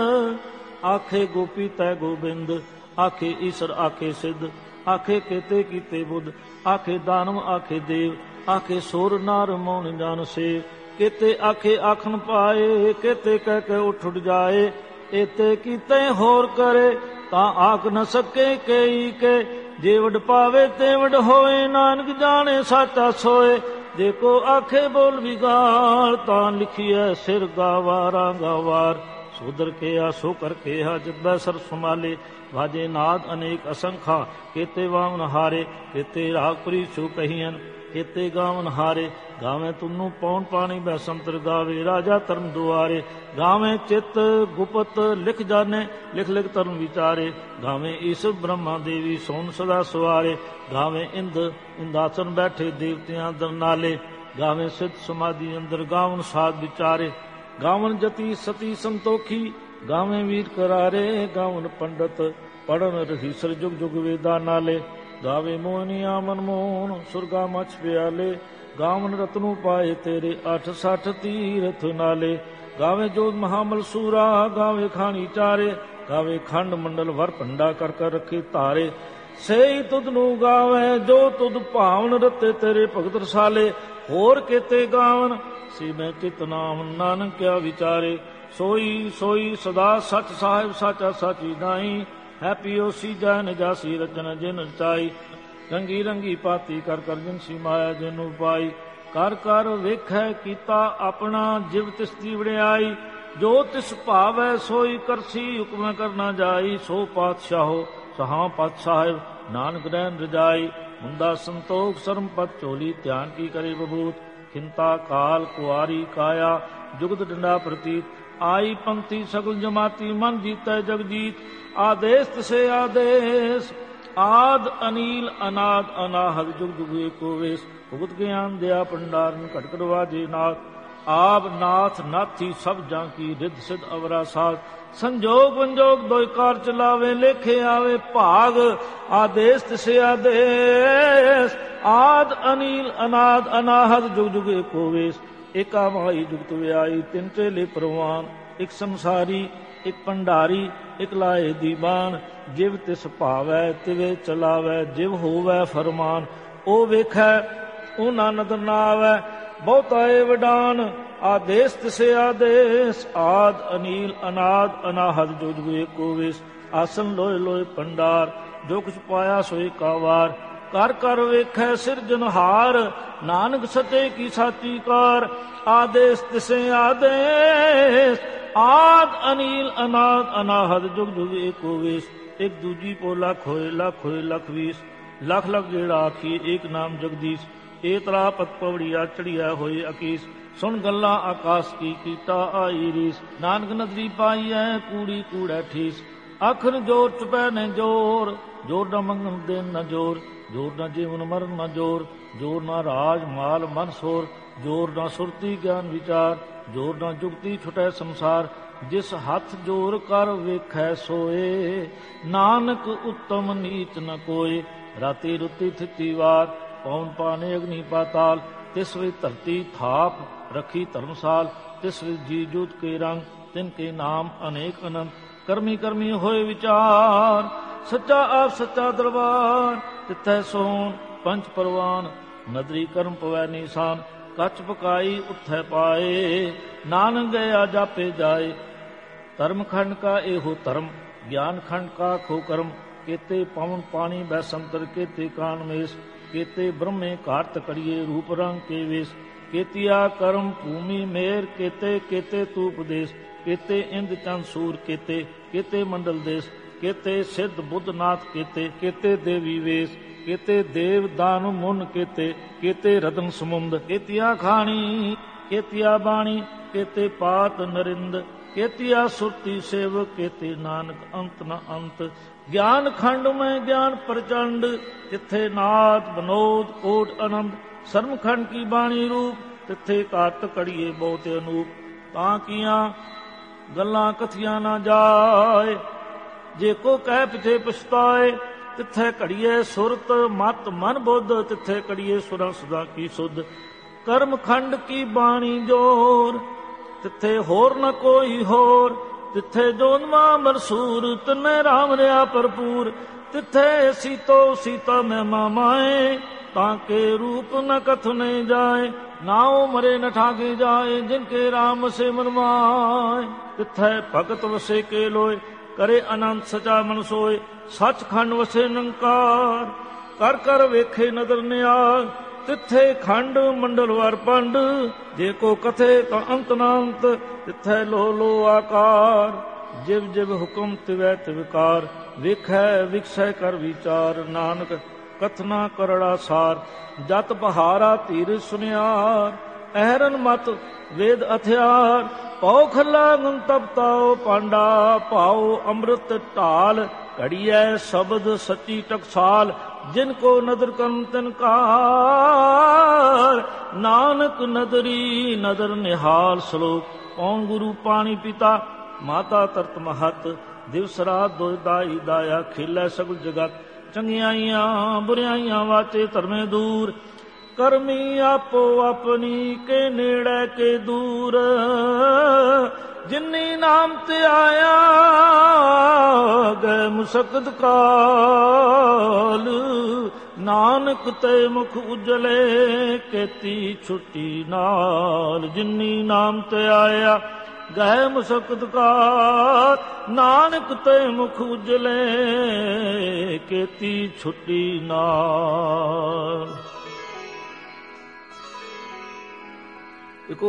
ਆਖੇ ਗੋਪੀ ਤੈ ਗੋਬਿੰਦ। ਆਖੇ ਈਸ਼ਰ ਆਖੇ ਸਿੱਧ, ਆਖੇ ਕੇਤੇ ਕੀਤੇ ਬੁੱਧ। ਆਖੇ ਦਾਨਵ ਆਖੇ ਦੇਵ, ਆਖੇ ਸੋਰ ਨਾਰ ਮੌਨ ਜਨ ਸੇਵ। ਕੇਤੇ ਆਖੇ ਆਖਣ ਪਾਏ, ਕੇਤੇ ਕਹਿ ਕੇ ਉੱਠ ਉੱਠ ਜਾਏ। ਏਤੇ ਕੀਤੇ ਹੋਰ ਕਰੇ, ਤਾਂ ਆਖ ਨ ਸਕੇ ਕਈ ਕੇ। ਜੇ ਵਡ ਪਾਵੇ ਤੇ ਵਡ ਹੋਏ, ਨਾਨਕ ਜਾਣੇ ਸਾਚਾ ਸੋਏ। ਜੇ ਕੋ ਆਖੇ ਬੋਲ ਵਿਗਾੜ, ਤਾਂ ਲਿਖੀਐ ਸਿਰ ਗਾਵਾਰਾ ਗਾਵਾਰ। ਸੋਦਰ ਕਿਹਾ ਸੋ ਕਰ ਕਿਹਾ, ਜਿੱਬੈ ਸਰ ਸੰਭਾਲੇ। ਵਾਜੇ ਨਾਦ ਅਨੇਕ ਅਸੰਖਾ, ਕੇਤੇ ਵਾਮਨ ਹਾਰੇ। ਕੇਤੇ ਰਾਗਪੁਰੀ ਸੋ ਕਹੀਅਨ, ਕੇਤੇ ਗਾਵਨ ਹਾਰੇ। ਗਾਵੇਂ ਤੁਨੂੰ ਪੌਣ ਪਾਣੀ ਬੈਸੰਤਰ ਗਾਵੇ, ਰਾਜਾ ਧਰਮ ਦੁਆਰੇ। ਗਾਵੇਂ ਚਿੱਤ ਗੁਪਤ ਲਿਖ ਜਾਣੇ, ਲਿਖ ਲਿਖ ਧਰਮ ਵਿਚਾਰੇ। ਗਾਵੇਂ ਈਸ ਬ੍ਰਹਮਾ ਦੇਵੀ ਸੋਨ ਸਦਾ ਸਵਾਰੇ। ਗਾਵੇਂ ਇੰਦ ਇੰਦਾਸਨ ਬੈਠੇ ਦੇਵਤਿਆਂ ਦਰਨਾਲੇ। ਗਾਵੇਂ ਸਿੱਧ ਸਮਾਧੀ ਅੰਦਰ, ਗਾਵਨ ਸਾਧ ਵਿਚਾਰੇ। ਗਾਵਨ ਜਤੀ ਸਤੀ ਸੰਤੋਖੀ, ਗਾਵੇਂ ਵੀਰ ਕਰਾਰੇ। ਗਾਵਨ ਪੰਡਤ ਪੜਨ ਰਹੀਸਰ, ਜੁਗ ਜੁਗ ਵੇਦਾ ਨਾਲੇ। ਗਾਵੇ ਮੋਹਨੀਆ ਮਨਮੋਹਨ, ਸੁਰਗਾ ਮਛ ਪਿਆਲੇ। ਗਾਵਨ ਰਤਨੂ ਪਾਏ ਤੇਰੇ, ਅੱਠ ਸੱਠ ਤੀਰਥ ਨਾਲੇ। ਗਾਵੇ ਜੋਤ ਮਹਾਮਲ ਸੂਰਾ, ਗਾਵੇ ਖਾਣੀ ਚਾਰੇ। ਗਾਵੇ ਖੰਡ ਮੰਡਲ ਵਰ ਭੰਡਾ, ਕਰ ਕਰ ਰੱਖੇ ਧਾਰੇ। ਸਹੀ ਤੁਧ ਨੂੰ ਗਾਵੇ, ਜੋ ਤੁਧ ਭਾਵਨ ਰਤੇ ਤੇਰੇ ਭਗਤ ਰਸਾਲੇ। ਹੋਰ ਕੇਤੇ ਗਾਵਨ, ਸੀ ਮੈਂ ਚਿਤ ਨਾਮ, ਨਾਨਕ ਕਿਆ ਵਿਚਾਰੇ। ਸੋਈ ਸੋਈ ਸਦਾ ਸੱਚ ਸਾਹਿਬ, ਸਾਚਾ ਸਾਚੀ ਨਾਈ। ਹੈ ਪਿਓ ਸੀ ਜਨ ਜਾਸੀ, ਰਚਨ ਜਿਨ ਰਚਾਈ। ਰੰਗੀ ਰੰਗੀ ਪਾਤੀ, ਕਰ ਕਰ ਜਿਨਸੀ ਮਾਇਆ ਜਿਨ ਪਾਈ। ਕਰ ਕਰ ਵੇਖੈ ਕੀਤਾ ਆਪਣਾ, ਜਿਵ ਤਿਸ ਦੀ ਵਡਿਆਈ। ਜੋ ਤਿਸ ਭਾਵੈ ਸੋਈ ਕਰਸੀ, ਹੁਕਮ ਕਰਨਾ ਜਾਈ। ਸੋ ਪਾਤਸ਼ਾਹੋ ਸਹਾਂ ਪਤ ਸਾਹਿਬ, ਨਾਨਕ ਰਹਿਣ ਰਜਾਈ। ਹੁੰਦਾ ਸੰਤੋਖ ਸਰਮ ਪਤ ਝੋਲੀ, ਧਿਆਨ ਕੀ ਕਰੇ ਬਬੂਤ। ਖਿੰਤਾ ਕਾਲ ਕੁਆਰੀ ਕਾਇਆ, ਜੁਗਤ ਡੰਡਾ ਪ੍ਰਤੀਤ। ਆਈ ਪੰਥੀ ਸਗਲ ਜਮਾਤੀ, ਮਨ ਜੀਤੈ ਜਗਜੀਤ। ਆਦੇਸ ਤਿਸੇ ਆਦੇਸ, ਆਦ ਅਨੀਲ ਅਨਾਦ ਅਨਾਹਦ, ਜੁਗ ਜੁਗ ਏਕੋ ਵੇਸ। ਭੁਗਤ ਗਿਆਨ ਦਿਆ ਭੰਡਾਰਨ, ਘਟ ਘਟ ਵਾਜੇ ਨਾਥ। ਆਪ ਨਾਥ ਨਾਥੀ ਸਭ ਜਾਂ ਕੀ, ਰਿੱਧ ਸਿੱਧ ਅਵਰਾ ਸਾਧ। ਸੰਜੋਗ ਵੰਜੋਗ ਦੋਇ ਕਾਰ ਚਲਾਵੇ, ਲੇਖੇ ਆਵੇ ਭਾਗ। ਆਦੇਸ ਤਿਸੇ ਆਦੇਸ, ਆਦ ਅਨੀਲ ਅਨਾਦ ਅਨਾਹਦ, ਜੁਗ ਜੁਗ ਏਕੋ ਵੇਸ। ਏਕਾ ਮਾਈ ਜੁਗਤ ਵਿਆਈ, ਤਿੰਨ ਚੇਲੇ ਪ੍ਰਵਾਨ। ਇੱਕ ਸੰਸਾਰੀ ਇੱਕ ਭੰਡਾਰੀ, ਇੱਕ ਲਾਏ ਦੀਵਾਨ। ਜਿਵ ਤਿਸ ਭਾਵੈ ਤਿਵੇ ਚਲਾਵੈ, ਜਿਵ ਹੋਵੈ ਫਰਮਾਨ। ਉਹ ਵੇਖੈ ਉਹ ਨਾ ਨਦਰ ਨਾ ਆਵੈ, ਬਹੁਤਾ ਏ ਵਡਾਨ। ਆਦੇਸ ਤਿਸੇ ਆਦੇਸ, ਆਦ ਅਨੀਲ ਅਨਾਦ ਅਨਾਹਦ, ਜੁਗ ਜੁਗ ਏਕੋ ਵੇਸ। ਆਸਨ ਲੋਏ ਲੋਏ ਭੰਡਾਰ, ਜੋ ਕੁਛ ਪਾਇਆ ਸੋ ਏਕਾ ਵਾਰ। ਕਰ ਕਰ ਵੇਖੈ ਸਿਰਜਨਹਾਰ, ਨਾਨਕ ਸਤੇ ਕੀ ਸਾਚੀ ਕਾਰ। ਆਦੇਸ ਤਿਸੇ ਆਦੇਸ, ਆਦ ਅਨੀਲ ਅਨਾਦ ਅਨਾਹਦ, ਜੁਗ ਜੁਗ ਏਕੋ ਵੇਸ। ਇੱਕ ਦੂਜੀ ਪੋ ਲੱਖ ਹੋਏ, ਲੱਖ ਹੋਏ ਲੱਖ ਵੀਸ। ਲੱਖ ਲੱਖ ਜਿਹੜਾ ਆਖੀਏ, ਏਕ ਨਾਮ ਜਗਦੀਸ਼। ਏ ਤਰਾ ਪਤ ਪਵੜੀਆ, ਚੜੀਆ ਹੋਏ ਅਕੀਸ। ਸੁਣ ਗੱਲਾਂ ਆਕਾਸ ਕੀ, ਕੀਤਾ ਆਈ ਰੀਸ। ਨਾਨਕ ਨਦਰੀ ਪਾਈਐ, ਕੂੜੀ ਕੂੜੈ ਠੀਸ। ਆਖਰ ਜੋਰ ਚੁਪੈ ਨੇ ਜੋਰ, ਜੋਰ ਨਾ ਮੰਗਣ ਦੇਨ ਨਾ ਜੋਰ। ਜੋਰ ਨਾ ਜੀਵਨ ਮਰਨ ਨਾ ਜੋਰ, ਜੋਰ ਨਾ ਰਾਜ ਮਾਲ ਮਨ ਸੋਰ। ਜੋਰ ਨਾ ਸੁਰਤੀ ਗਿਆਨ ਵਿਚਾਰ, ਜੋਰ ਨਾ ਜੁਗਤੀ ਛੁਟੈ ਸੰਸਾਰ। ਜਿਸ ਹੱਥ ਜੋਰ ਕਰ ਵੇਖੈ ਸੋਏ, ਨਾਨਕ ਉੱਤਮ ਨੀਚ ਨ ਕੋਏ। ਰਾਤੀ ਰੁੱਤੀ ਥਿਤੀ ਵਾਰ, ਪੌਣ ਪਾਣੇ ਅਗਨੀ ਪਾਤਾਲ। ਤਿਸ ਵਿੱਚ ਧਰਤੀ ਥਾਪ ਰੱਖੀ ਧਰਮਸਾਲ। ਤਿਸ ਵਿੱਚ ਜੀ ਜੂਤ ਕੇ ਰੰਗ, ਤਿਨ ਕੇ ਨਾਮ ਅਨੇਕ ਅਨੰਤ। ਕਰਮੀ ਕਰਮੀ ਹੋਏ ਵਿਚਾਰ, ਸੱਚਾ ਆਪ ਸੱਚਾ ਦਰਬਾਰ। ਤਿੱਥੈ ਸੋਣ ਪੰਚ ਪਰਵਾਨ, ਨਦਰੀ ਕਰਮ ਪਵੈ ਨੀਸਾਨ। ਕੱਚ ਪਕਾਈ ਉੱਥੈ ਪਾਏ, ਨਾਨਕ ਗਿਆ ਜਾਪੇ ਜਾਏ। ਧਰਮ ਖੰਡ ਕਾ ਇਹੋ ਧਰਮ, ਗਿਆਨ ਖੰਡ ਕਾ ਖੋ ਕਰਮ। ਕੇਤੇ ਪਵਨ ਪਾਣੀ ਬੈਸੰਤਰ, ਕੇਤੇ ਕਾਨ ਮੇਸ। ਕੇਤੇ ਬ੍ਰਹਮੇ ਘਾਟ ਕੜੀਏ, ਰੂਪ ਰੰਗ ਕੇ ਵੇਸ। ਕੇਤੀਆ ਕਰਮ ਭੂਮੀ ਮੇਰ, ਕੇਤੇ ਕੇਤੇ ਤੂ ਉਪਦੇਸ। ਕੇਤੇ ਇੰਦ ਚੰਦ ਸੂਰ, ਕੇਤੇ ਕੇਤੇ ਮੰਡਲ ਦੇਸ। ਕੇਤੇ ਸਿੱਧ ਬੁੱਧ ਨਾਥ, ਕੇਤੇ ਕੇਤੇ ਦੇਵੀ ਵੇਸ। ਕੇਤੇ ਦੇਵ ਦਾਨੁ ਮੁਨ, ਕੇਤੇ ਕੇਤੇ ਰਤਨ ਸਮੁੰਦ। ਕੇਤੀਆ ਖਾਣੀ ਕੇਤੀਆ ਬਾਣੀ, ਕੇਤੇ ਪਾਤ ਨਰਿੰਦ। ਕੇਤੀਆ ਸੁਰਤੀ ਸੇਵ, ਕੇਤੇ ਨਾਨਕ ਅੰਤ ਨ ਅੰਤ। ਗਿਆਨ ਖੰਡ ਮੈਂ ਗਿਆਨ ਪ੍ਰਚੰਡ, ਤਿੱਥੇ ਨਾਦ ਬਨੋਦ ਕੋਟ ਅਨੰਦ। ਸਰਮ ਖੰਡ ਕੀ ਬਾਣੀ ਰੂਪ, ਤਿੱਥੇ ਕਾਟ ਕੜੀਏ ਬਹੁਤ ਅਨੂਪ। ਤਾਂ ਕੀਆਂ ਗੱਲਾਂ ਕਥੀਆਂ ਨਾ ਜਾਏ। ਜੇ ਕੋ ਕਹਿ ਪਿਛੇ ਪਛਤਾਏ, ਤਿੱਥੇ ਘੜੀਏ ਸੁਰਤ ਮਤ ਮਨ ਬੁੱਧ, ਤਿੱਥੇ ਘੜੀਏ ਸੁਰਾਂ ਸਦਾ ਕੀ ਸੁਧ। ਕਰਮ ਖੰਡ ਕੀ ਬਾਣੀ ਜੋਰ, ਤਿੱਥੇ ਹੋਰ ਨ ਕੋਈ ਹੋਰ। ਤਿੱਥੇ ਜੋਨਵਾ ਮਰਸੂਰ, ਤਿੰਨੇ ਰਾਮ ਰਿਆ ਭਰਪੂਰ। ਤਿੱਥੇ ਸੀਤੋ ਸੀਤਾ ਮਹਿਮਾ ਮਾਏ, ਤਾਂ ਕੇ ਰੂਪ ਨ ਕਥਨੇ ਜਾਏ। ਨਾਉ ਮਰੇ ਨ ਠਾਗੇ ਜਾਏ, ਜਿਨ ਕੇ ਰਾਮ ਵਸੇ ਮਨ ਮਾਏ। ਤਿੱਥੈ ਭਗਤ ਵਸੇ ਕੇ ਲੋਏ, ਕਰੇ ਅਨੰਤ ਸਚਾ ਮਨ ਸੋਏ। ਸੱਚਖੰਡ ਵਸੇ ਨਿਰੰਕਾਰ, ਕਰ ਕਰ ਵੇਖੇ ਨਦਰ ਨਿਆਲ। ਤਿੱਥੇ ਖੰਡ ਮੰਡਲ ਵਰ ਪੰਡ, ਜੇ ਕੋ ਕਥੇ ਤਾਂ ਅੰਤ ਨਾ ਅੰਤ। ਤਿੱਥੈ ਲੋ ਲੋ ਆਕਾਰ, ਜਿਵ ਜਿਵ ਹੁਕਮ ਤਿਵੈ ਤਿਵਕਾਰ। ਵੇਖੈ ਵਿਖਸੈ ਕਰ ਵਿਚਾਰ, ਨਾਨਕ ਕਥਨਾ ਕਰੜਾ ਸਾਰ। ਜਤ ਬਹਾਰਾ ਧੀਰ ਸੁਨਿਆਰ, ਅਹਰਨ ਮਤ ਵੇਦ ਹਥਿਆਰ। ਪਉ ਖੱਲਾ ਗੁਣ ਤਪਤਾਓ ਪਾਂਡਾ, ਭਾਉ ਅੰਮ੍ਰਿਤ ਢਾਲ। ਘੜੀਐ ਸ਼ਬਦ ਸੱਚੀ ਟਕਸਾਲ, ਜਿਨ ਕੋ ਨਦਰ ਕਰਨ ਤਿਨ ਕਾਰ। ਨਾਨਕ ਨਦਰੀ ਨਦਰ ਨਿਹਾਲ। ਸ਼ਲੋਕ। ਕੌਣ ਗੁਰੂ ਪਾਣੀ ਪਿਤਾ, ਮਾਤਾ ਤਰਤ ਮਹਤ। ਦਿਵਸ ਰਾਤ ਦੁਇ ਦਾਈ ਦਾਇਆ, ਖੇਲੈ ਸਗਲ ਜਗਤ। ਚੰਗਿਆਈਆਂ ਬੁਰਿਆਈਆਂ ਵਾਚੇ ਧਰਮੇ ਦੂਰ। ਕਰਮੀ ਆਪੋ ਆਪਣੀ, ਕੇ ਨੇੜੇ ਕੇ ਦੂਰ। ਜਿਨੀ ਨਾਮ ਤੇ ਆਇਆ, ਗਏ ਮੁਸਕਤ ਕਾਲ। ਨਾਨਕ ਤੇ ਮੁਖ ਉਜਲੇ, ਕੀਤੀ ਛੁੱਟੀ ਨਾਲ। ਜਿਨੀ ਨਾਮ ਤੇ ਆਇਆ, ਗਏ ਮੁਸਕਤ ਕਾਲ। ਨਾਨਕ ਤੇ ਮੁਖ ਉਜਲੇ, ਕੀਤੀ ਛੁੱਟੀ ਨਾਲ। ਇਕ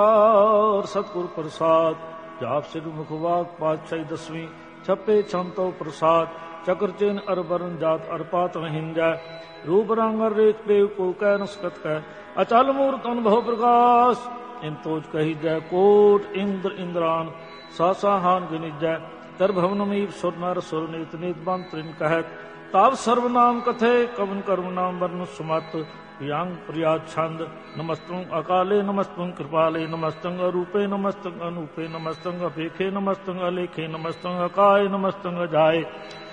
ਓੰਕਾਰ ਸਤਿਗੁਰ ਪ੍ਰਸਾਦ। ਜਾਪ ਸਿਰ ਮੁਖ ਵਾਕ ਪਾਤਸ਼ਾਹੀ ਦਸਵੀਂ। ਛਪੇ ਛੰਤੋ ਪ੍ਰਸਾਦ, ਚਕਰ ਚੇਨ ਅਰ ਬਰਨ ਜਾਤ ਅਰ ਪਾਤ ਮਹਿੰਜੈ। ਰੂਪ ਰੰਗ ਅਰ ਰੇਖ ਦੇਵ ਕੋ ਕਹਿ ਨ ਸਕਤ ਕਹਿ। ਅਚਲ ਮੂਰਤ ਅਨੁਭਵ ਪ੍ਰਕਾਸ਼, ਇਨ ਤੋਜ ਕਹੀ ਜੈ। ਕੋਟ ਇੰਦਰ ਇੰਦਰਾਨ, ਸਾਸਾ ਹਾਨ ਗਨਿਜੈ। ਤਰ ਭਵਨ ਮੀਪ ਸੁਰ ਨਰ ਸੁਰ ਨੀਤ ਨੀਤ ਬੰਦ ਤ੍ਰਿਨ ਕਹਿਤ। ਤਬ ਸਰਵ ਨਾਮ ਕਥੇ, ਕਵਨ ਕਰਮ ਨਾਮ ਵਰਨ ਸੁਮਤ। ਪ੍ਰਿਯੰਗ ਪ੍ਰਿਆ ਛੰਦ, ਨਮਸਤੰ ਅਕਾਲੇ ਨਮਸਤੰ ਕਿਰਪਾਲੇ। ਨਮਸਤੰ ਅਰੂਪੇ ਨਮਸਤੰ ਅਨੂਪੇ। ਨਮਸਤੰ ਅਪੇਖੇ ਨਮਸਤੰ ਅਲੇਖੇ। ਨਮਸਤੰ ਅਕਾਏ ਨਮਸਤੰ ਅਜਾਏ।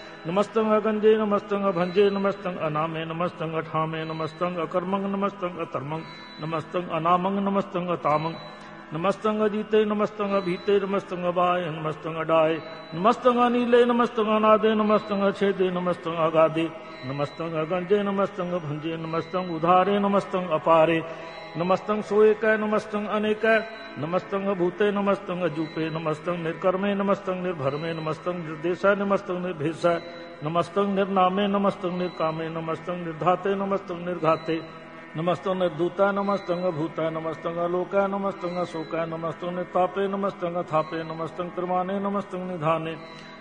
ਨਮਸਤੰ ਅਗੰਜੇ ਨਮਸਤੰ ਅਭੰਜੇ। ਨਮਸਤੰ ਅਨਾਮੇ ਨਮਸਤੰ ਅਠਾਮੇ। ਨਮਸਤੰ ਅਕਰਮੰਗ ਨਮਸਤੰ ਅਧਰਮੰਗ। ਨਮਸਤੰ ਅਨਾਮੰਗ ਨਮਸਤੰ ਅਤਾਮੰਗ। ਨਮਸਤੰ ਅਜੀਤੇ ਨਮਸਤੰ ਅਭੀਤੇ। ਨਮਸਤੰ ਅਬਾਏ ਨਮਸਤੰ ਅਡਾਏ। ਨਮਸਤੰ ਅਨੀਲੇ ਨਮਸਤੰ ਅਨਾਦੇ। ਨਮਸਤੰ ਅਛੇਦੇ ਨਮਸਤੰ ਅਗਾਦੇ। ਨਮਸਤੰ ਅਗੰਜੇ ਨਮਸਤੰ ਅਭੰਜੇ। ਨਮਸਤੰ ਉਧਾਰੇ ਨਮਸਤੰ ਅਪਾਰੇ। ਨਮਸਤੰ ਸੋਏਕੈ ਨਮਸਤੰ ਅਨੇਕੈ। ਨਮਸਤੰ ਅਭੂਤੇ ਨਮਸਤੰ ਅਜੂਪੇ। ਨਮਸਤੰ ਨਿਰਕਰਮੇ ਨਮਸਤੰ ਨਿਰਭਰਮੇ। ਨਮਸਤੰ ਨਿਰਦੇਸ਼ੈ ਨਮਸਤੰ ਨਿਰਭੇਸ਼ੈ। ਨਮਸਤੰ ਨਿਰਨਾਮੇ ਨਮਸਤੰ ਨਿਰਕਾਮੇ। ਨਮਸਤੰ ਨਿਰਧਾਤੇ ਨਮਸਤੰ ਨਿਰਘਾਤੇ। ਨਮਸਤੰ ਨਿਰਦੂਤੈ ਨਮਸਤੰ ਅਭੂਤੈ। ਨਮਸਤੰ ਅਲੋਕੈ ਨਮਸਤੰ ਅਸ਼ੋਕੈ। ਨਮਸਤੰ ਨਿਰਤਾਪੇ ਨਮਸਤੰ ਅਥਾਪੇ। ਨਮਸਤੰ ਕਰਮਾਨੇ ਨਮਸਤੰ ਨਿਧਾਨੇ।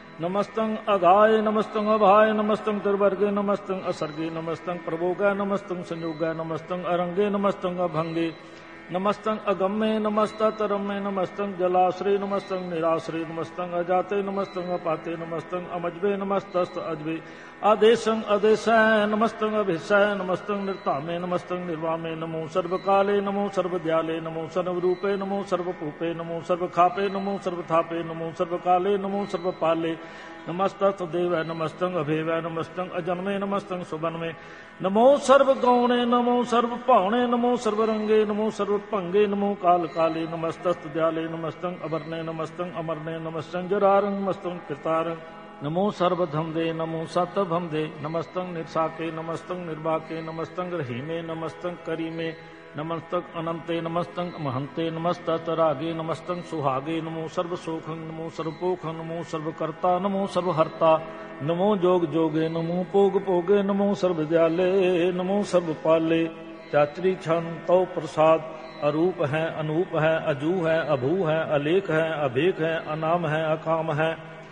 ਨਮਸਤੰ ਅਗਾਏ ਨਮਸਤੰ ਅਭਾਏ। ਨਮਸਤੰ ਤਿਰਵਰਗੇ ਨਮਸਤੰ ਅਸਰਗੇ। ਨਮਸਤੰ ਪ੍ਰਭੋਗੈ ਨਮਸਤੰ ਸੰਯੋਗੈ। ਨਮਸਤੰ ਅਰੰਗੇ ਨਮਸਤੰ ਅਭੰਗੇ। ਨਮਸਤੰ ਅਗੰਮੇ ਨਮਸਤੰ ਰੰਮੇ। ਨਮਸਤੰ ਜਲਾਸਰੇ ਨਮਸਤੰ ਨਿਰਾਸਰੇ। ਨਮਸਤੰ ਅਜਾਤੇ ਨਮਸਤੰ ਅਪਾਤੇ। ਨਮਸਤੰ ਅਮਜਬੇ ਨਮਸਤਸਤ ਅਜਬੇ। ਆਦੇਸ਼ੰ ਅਦੇਸ਼ੈ ਨਮਸਤੰ ਅਭੇਸ਼ੈ। ਨਮਸਤੰ ਨਿਰਧਾਮੇ ਨਮਸਤੰ ਨਿਰਵਾਮੇ। ਨਮੋ ਸਰਬ ਕਾਲੇ ਨਮੋ ਸਰਬ ਦਿਆਲੇ। ਨਮੋ ਸਰਵ ਰੂਪੇ ਨਮੋ ਸਰਵ ਭੂਪੇ। ਨਮੋ ਸਰਬ ਖਾਪੇ ਨਮੋ ਸਰਬ ਥਾਪੇ। ਨਮੋ ਸਰਬ ਕਾਲੇ ਨਮੋ ਸਰਬ ਪਾਲੇ। ਨਮਸਤਸਤ ਦੇਵੈ ਨਮਸਤੰ ਅਭੇਵੈ। ਨਮਸਤੰ ਅਜਨਮੇ ਨਮਸਤੰ ਸੁਬਨਮੇ। ਨਮੋ ਸਰਬ ਗੌਣੇ ਨਮੋ ਸਰਬ ਭਾਉਣੇ। ਨਮੋ ਸਰਬ ਰੰਗੇ ਨਮੋ ਸਰਬ ਭੰਗੇ। ਨਮੋ ਕਾਲ ਕਾਲੇ ਨਮਸਤਸਤ ਦਿਆਲੇ। ਨਮਸਤੰ ਅਵਰਨੇ ਨਮਸਤੰ ਅਮਰਨੇ। ਨਮਸਤੰ ਜਰਾਰੰ ਨਮਸਤੰ ਕਿਰਤਾਰੰ। ਨਮੋ ਸਰਬ ਧੰਦੇ ਨਮੋ ਸਤ ਭੰਦੇ। ਨਮਸਤੰ ਨਿਰਸਾਕੇ ਨਮਸਤੰ ਨਿਰਬਾਕੇ। ਨਮਸਤੰ ਰਹੀਮੇ ਨਮਸਤੰ ਕਰੀਮੇ। ਨਮਸਤੰ ਅਨੰਤੇ ਨਮਸਤੰ ਮਹੰਤੇ। ਨਮਸਤਤ ਰਾਗੇ ਨਮਸਤੰ ਸੁਹਾਗੇ। ਨਮੋ ਸਰਬ ਸੋਖੰ ਨਮੋ ਸਰਬ ਪੋਖੰ। ਨਮੋ ਸਰਬ ਕਰਤਾ ਨਮੋ ਸਰਬ ਹਰਤਾ। ਨਮੋ ਜੋਗ ਜੋਗੇ ਨਮੋ ਭੋਗ ਭੋਗੇ। ਨਮੋ ਸਰਬ ਦਿਆਲੇ ਨਮੋ ਸਰਬ ਪਾਲੇ। ਚਾਤਰੀ ਛੰਦ ਤਉ ਪ੍ਰਸਾਦ। ਅਰੂਪ ਹੈ ਅਨੂਪ ਹੈ ਅਜੂ ਹੈ ਅਭੂ ਹੈ ਅਲੇਖ ਹੈ ਅਭੇਖ ਹੈ ਅਨਾਮ ਹੈ ਅਕਾਮ ਹੈ।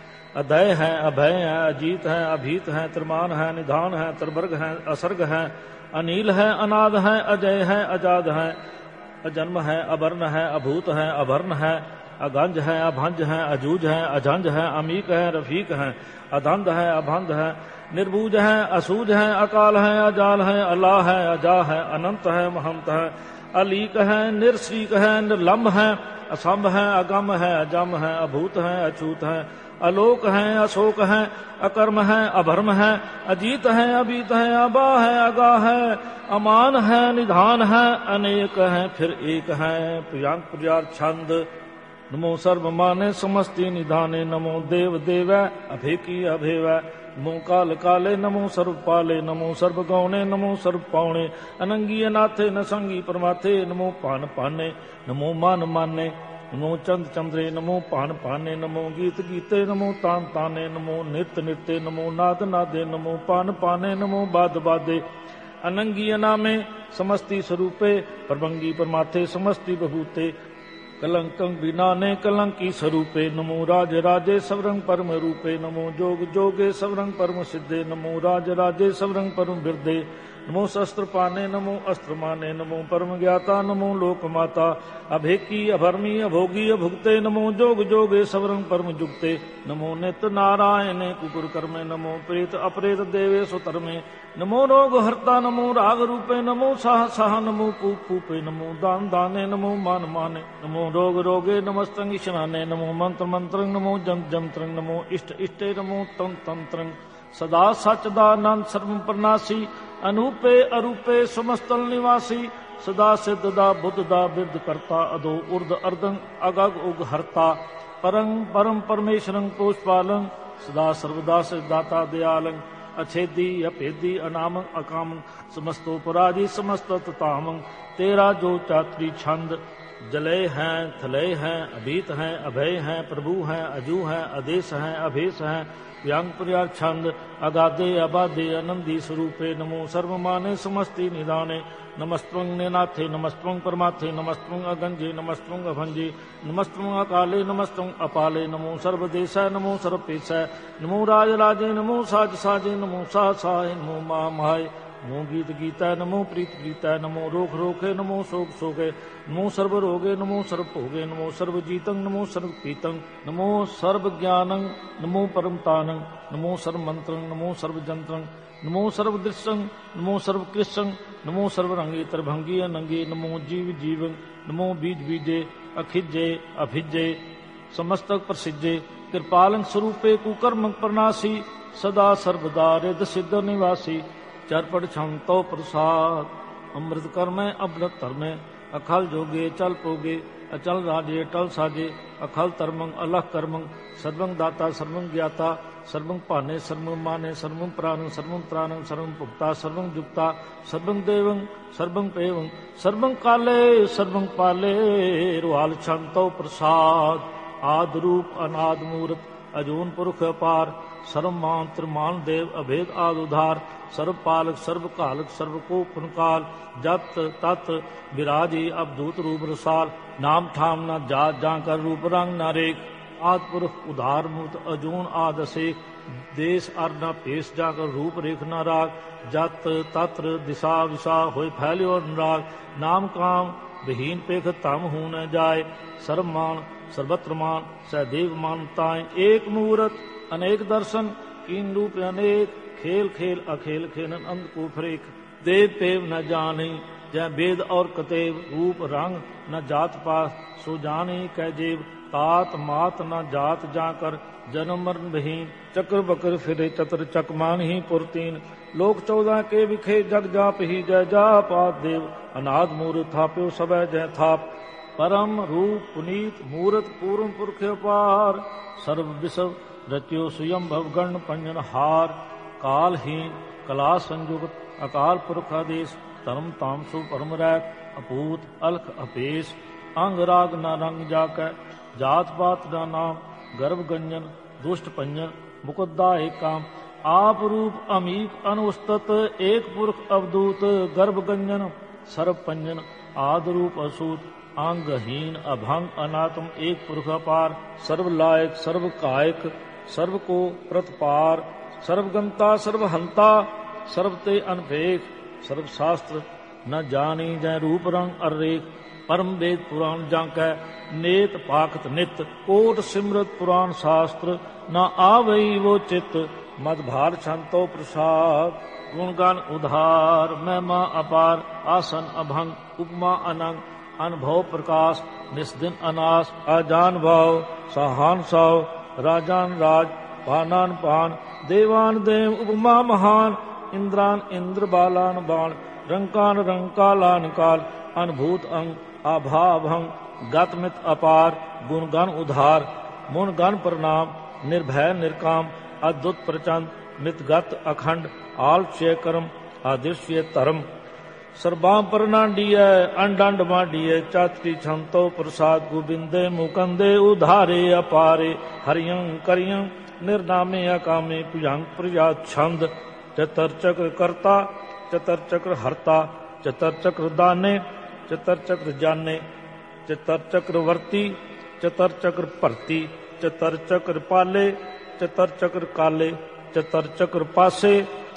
ਅਦय ਹੈ ਅਭੈ ਹੈ ਅਜੀਤ ਹੈ ਅਭੀਤ ਹੈ। ਤਿਰਮਾਨ ਹੈ ਨਿਧਾਨ ਹੈ ਤਿਰਵਰਗ ਹੈ ਅਸਰਗ ਹੈ। ਅਨੀਲ ਹੈ ਅਨਾਦ ਹੈ ਅਜय ਹੈ ਅਜਾਦ ਹੈ। ਅਜਨਮ ਹੈ ਅਵਰਨ ਹੈ ਅਭੂਤ ਹੈ ਅਭਰਨ ਹੈ। ਅਗੰਜ ਹੈ ਅਭੰਜ ਹੈ ਅਜੂਜ ਹੈ ਅਜੰਜ ਹੈ। ਅਮੀਕ ਹੈ ਰਫੀਕ ਹੈ ਅਦੰਦ ਹੈ ਅਭੰਦ ਹੈ। ਨਿਰਬੂਜ ਹੈ ਅਸੂਜ ਹੈ ਅਕਾਲ ਹੈ ਅਜਾਲ ਹੈ। ਅਲਾ ਹੈ ਅਜਾ ਹੈ ਅਨੰਤ ਹੈ ਮਹੰਤ ਹੈ। ਅਲੀਕ ਹੈ ਨਿਰਸੀਕ ਹੈ ਨਿਰਲੰਭ ਹੈ। असंभ है, अगम है, अजम है, अभूत है, अछूत है, अलोक है, अशोक है, अकर्म है, अभर्म है, अजीत है, अबीत है, अबा है, अगा है, अमान है, निधान है, अनेक है, फिर एक है। प्रियांक प्रियार छंद। नमो सर्व माने समस्ति निधाने, नमो देव देवै अभेकी अभेवै, नमो काल काले, नमो सर्व पाले, नमो सर्व गौणे, नमो सर्व पावणे, अनंगी अनाथे न संगी परमाथे, नमो पान पाने, नमो मान माने, नमो चंद चंद्रे, नमो पान पाने, नमो गीत गीते, नमो तान ताने, नमो नृत्य नृत्य, नमो नाद नादे, नमो पान पाने, नमो बाद बादे, अनंगी अनामे समस्ति स्वरूपे, परभंगी परमाथे समस्ति बभूते, कलंकं बिनाने कलंकी स्वरूपे, नमो राज राजे सवरंग परम रूपे, नमो जोग जोगे सवरंग परम सिद्धे, नमो राज राजे सवरंग परम बिरदे, नमो शस्त्र पाने, नमो अस्त्र माने, नमो परम ज्ञाता, नमो लोक माता, अभेकी अभर्मी अभोगी अभुक्ते, नमो जोग जोगे सवरंग परम जुक्ते, नमो नित नारायणे कुकुर कर्मे, नमो प्रेत अप्रेत देवे सुतर्मे, नमो रोग हर्ता, नमो राग रूपे, नमो साह साह, नमो पूप पूपे, नमो दान दाने, नमो मान माने, नमो रोग रोगे, नमस्तंग ईशनाने, नमो मंत्र मंत्रंग, नमो जम जमत्रंग, नमो इष्ट इष्टे, नमो तम तंत्रंग, सदा सचदानंद सर्व प्रनासी, अनूपे अरूपे समस्तल निवासी, सदा सिद्धदा बुद्धदा बिरद करता, अदो उर्द अर्दंग अगग उग हरता, परंग परम परमेश्वरंग पोषपालंग, सदा सर्वदा सिद्धाता दयालंग, अछेदी अभेदी अनामंग अकामंग, समस्तोपराधी समस्त ततामंग, तेरा जो चात्री छंद, जलय हैं थलय हैं, अभीत हैं अभय हैं, प्रभु हैं अजू हैं, आदेश हैं अभेश हैं, व्यंग प्रियार छंद, अगाधे अबाधे आनंदी स्वरूपे, नमो सर्वमाने समस्ति निदाने, नमस्त्वं निनाथे, नमस्त्वं परमाथे, नमस्त्वं अगंजे, नमस्त्वं अभंजे, नमस्त्वं अकाले, नमस्त्वं अपाले, नमो सर्वदेशाय, नमो सर्वपेशाय, नमो राज राजे, नमो साज साजे, नमो सा साय, नमो मा माय, नमो गीत गीता, नमो प्रीत प्रीता, नमो रोख रोखे, नमो शोक शोके, नमो सर्व रोगे, नमो सर्व भोगे, नमो सर्व जीतं, नमो सर्व पीतं, नमो सर्व ज्ञानं, नमो परम तानं, नमो सर्व मंत्रं, नमो सर्व जंत्रं, नमो सर्व दृश्यं, नमो सर्व कृष्णं, नमो सर्व रंगे तरभंगी अनंगे, नमो जीव जीवं, नमो बीज बीजे, अखिजे अभिजे, समस्तक प्रसिद्धे, कृपालं स्वरूपे कुकर्म प्रनाशी, सदा सर्वदा रिद सिद्ध निवासी, चरपट छंतो प्रसाद, अमृत कर्मे अमृत धर्मे, अखल जोगे चल पोगे, अचल राजे टल साजे, अखल तरमंग अलख कर्मंग, सर्वं दाता सर्वं ज्ञाता, सर्वं पाने सर्वं माने, सर्वं प्राणं सर्वं त्राणं, सर्वं पुक्ता सर्वं जुक्ता, सर्वं देवं सर्वं पेवं, सर्वं काले सर्वं पाले, रुहाल छंतो प्रसाद, आद रूप अनाद मूर्त, अजून पुरुष अपार, सर्व मांत्र मान देव अभेद आद उधार, सर्व पालक सर्व कालक सर्व को पुनकाल, जत तत विराजी अवधूत रूप रसाल, नाम ठाम न जात जाकर रूप रंग न रेख, आद पुरुष उधार मूर्त अजून आद असेख, देश अर न पेश जाकर रूप रेख न राग, जत तत्र दिशा विशा होय फैल्यो अनुराग, नाम काम विहीन पेख तम हूं न जाय, सर्व मान सर्वत्र मान सदैव मानताएं, एक मूरत अनेक दर्शन, कीन रूप अनेक, खेल खेल अखेल खेलन अंध को फरेक, देव पेव न जाने जय वेद और कतेव, रूप रंग न जात पात सो जाने कै जेब, तात मात न जात जाकर जन्म मरण बहीन, चक्र बकर फिरे चतर चकमान ही पुरतीन, लोक चौदह के विखे जग जाप ही जय जाप, आद देव अनाद मूर्त थाप्यो सबै जय थाप, परम रूप पुनीत मूर्त पूर्ण पुरख अपार, सर्व विश्व रच्यो स्वयं भवगण पंजन हार, कालहीन कला संयुक्त अकाल पुरख आदेश, धर्म तामसु परम रैक, अपूत अलख अपेश, अंग राग न रंग जाकै, जात पात न नाम, गर्भ गंजन दुष्ट पंजन, मुकुद्दा एक काम, आप रूप अमीक अनुस्तत, एक पुरख अवधूत, गर्भ गंजन सर्व पंजन, आद रूप असूत, अंगहीन अभंग अनात्म, एक पुरुष अपार, सर्व लायक सर्व कायक, सर्व को प्रतपार, सर्वगंता सर्वहंता, सर्वते अनपेख, सर्व शास्त्र न जानी जय रूप रंग अरेख, परम वेद पुराण जांकै, नेत पाखत नित, कोट सिमरत पुराण शास्त्र, न आवई वो चित, मद भार छंतो प्रसाद, गुणगान उधार, महिमा अपार, आसन अभंग, उपमा अनंग, अनुभव प्रकाश निस्दिन अनास आजान भाव साहान साव राजान राज पानान पान देवान देव उपमा महान इंद्रान इंद्र बालान बाण रंकान रंकालान काल अनुभूत अंग आभाभंग गतमित अपार गुणगण उधार मुनगण प्रणाम निर्भय निर्काम अद्भुत प्रचंड मितगत अखंड आलक्ष्य कर्म आदिश्य धर्म सर्बां परनांडिय अंडंड मांडिय चात्री छंतो प्रसाद गोबिंदे मुकंदे उधारे अपारे हरियं करियं निर्नामे अकामे भुजंग प्रजा छंद चतर चक्र कर्ता चतर चक्र हरता चतर चक्र दाने चतर चक्र जाने चतर चक्र वर्ती चतर चक्र भरती चतर चक्र पाले चतर चक्र काले चतर चक्र पासे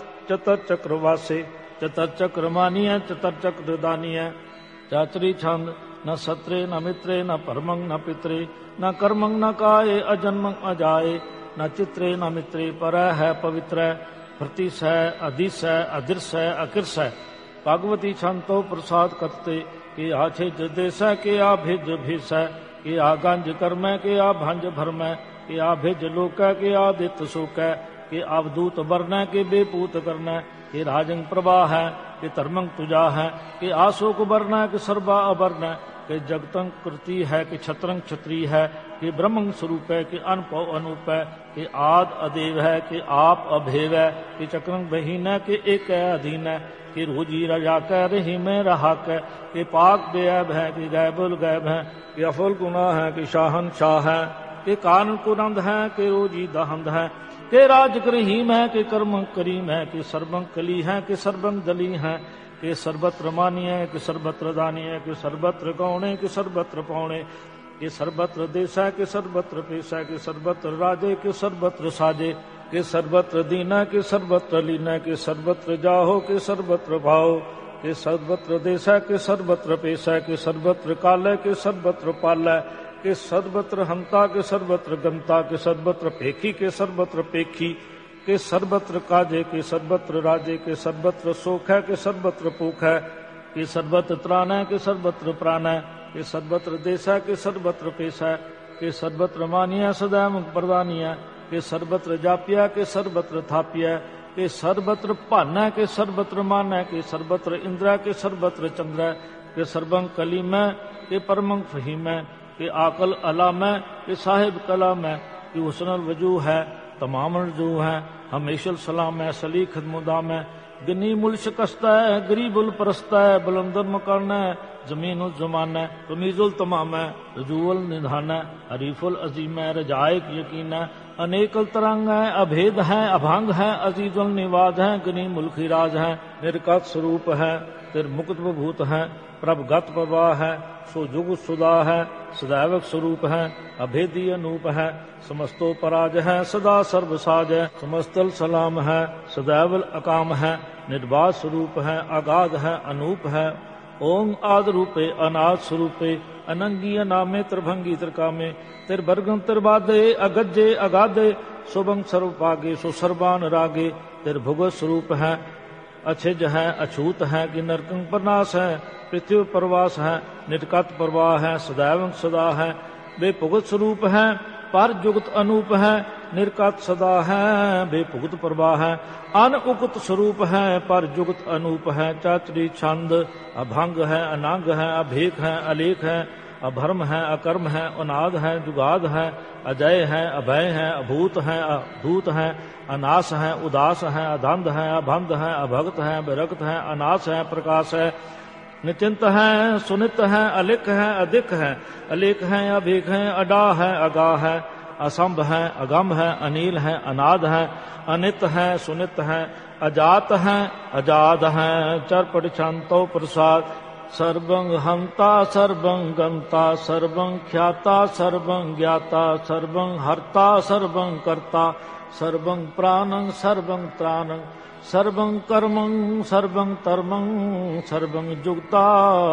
चतर चक्र वासे चतर चक्र मानिय चतर चक्र दानिय चाचरी छंद न सत्रे न मित्रे न परमंग न पित्रे न कर्मंग न काये अजन्मंग अजाये न चित्रे न मित्रे पर है पवित्र प्रतिश है अधिस है अदिर्श है अकिर्श है भगवती छंतो प्रसाद कतते के आछे जदेश है के आ भिज भिस है के आ गंज कर्म के आ भंज भरम के आ भिज लोक के आदित्य शोक के अवधूत वर्ण के बेपूत करना कि राजंग प्रभा है कि धर्मंग तुजा है कि आशोक वर्ण है कि सर्वा अवर्ण कि जगतंग कृति है कि छत्रंग छत्री है कि ब्रह्मंग स्वरूप है कि अनपव अनूप है कि आद अदेव है कि आप अभेव है कि चक्रंग बहीन है कि एक है अधीन है कि रोजी रजा कह रही में रहा कह कि पाक बेअब है कि गैबुल गैब है कि अफुल गुना है कि शाहन शाह है कि कान कुनंद है कि रोजी दहंद है के राज रहीम है कि कर्म करीम है कि सर्वं कली है कि सर्वं दली है कि सर्वत्र मानी है कि सर्वत्र दानी है कि सर्वत्र गौणे कि सर्वत्र पौणे कि सर्वत्र देश है कि सर्वत्र पेश है कि सर्वत्र राजे कि सर्वत्र साजे कि सर्वत्र दीन है कि सर्वत्र लीन है कि सर्वत्र जाहो कि सर्वत्र भाओ कि सर्वत्र देश है कि सर्वत्र पेश है कि सर्वत्र काल है कि सर्वत्र पाल है कि सर्वत्र हंता के सर्वत्र गंता के सर्वत्र पेखी के सर्वत्र पेखी के सर्वत्र काजे के सर्वत्र राजे के सर्वत्र शोक है कि सर्वत्र पोख है कि सर्वत्र त्राण है कि सर्वत्र प्राण है कि सर्वत्र देश है कि सर्वत्र पेश है कि सर्वत्र मानिया सदैव प्रदानी है कि सर्वत्र जापिया के सर्वत्र थापिया कि सर्वत्र भान है कि सर्वत्र मान है कि सर्वत्र इंद्र के सर्वत्र चंद्र के सर्वं कलीम है कि परमं फहीम है कि आकल अलाम है कि साहिब कलाम है कि हुस्नुल वजू है तमाम रजू है हमेशल सलाम है सली खदमुदाम है गनी मुल शिकस्ता है गरीबुल परस्ता है बुलंदर मकान है जमीन जमान है तमीजुल तमाम है रजूल निधान है हरीफुल अजीम है रजायक यकीन है अनेकल तरंग है अभेद है अभांग है अजीजुल निवाज है गनी मुल्खी राज है निर्कत स्वरूप है तिर मुक्त भूत है प्रभगत प्रवाह है सो जुग सुदा है सदैवक स्वरूप है अभेदी अनूप है समस्तो पराज है सदा सर्वसाज है समस्तल सलाम है सदैवल अकाम है निर्बाध स्वरूप है अगाध है अनूप है ओम आद रूपे अनाद स्वरूपे अनंगी अनामे त्रिभंगी त्रिकामे तिर बरगम तिरबादे अगजे अगाधे शुभंग सर्वपागे सो सर्वान रागे तिर भुगत स्वरूप है अछिज है अछूत है कि नरकंग प्रनाश है पृथ्वी प्रवास है निटकत प्रवाह है सदैव सदा है बेपुगत स्वरूप है पर जुगत अनूप है निर्कत सदा है बेपुगत प्रवाह है अनउक्त स्वरूप है पर जुगत अनूप है चाचरी छंद अभंग है अनांग है अभेक है अलेख है अभर्म है अकर्म है अनाद है जुगाद है अजय है अभय है अभूत है अभूत है अनास है उदास है अधंध है अभंध है अभक्त है विरक्त है अनास है प्रकाश है निचिंत है सुनित है अलिख है अधिक है अलेख है अभेक है अडा है अगा है असंभ है अगम है अनील है अनाद है अनित है सुनित है अजात है अजाद है चरपट छंतो प्रसाद सर्वं हंता सर्वं गंता सर्वं ख्याता सर्वं ज्ञाता सर्वं हर्ता सर्वं कर्ता सर्वं प्राणं सर्वं त्राणं सर्वं कर्मं सर्वं धर्मं सर्वं जुगता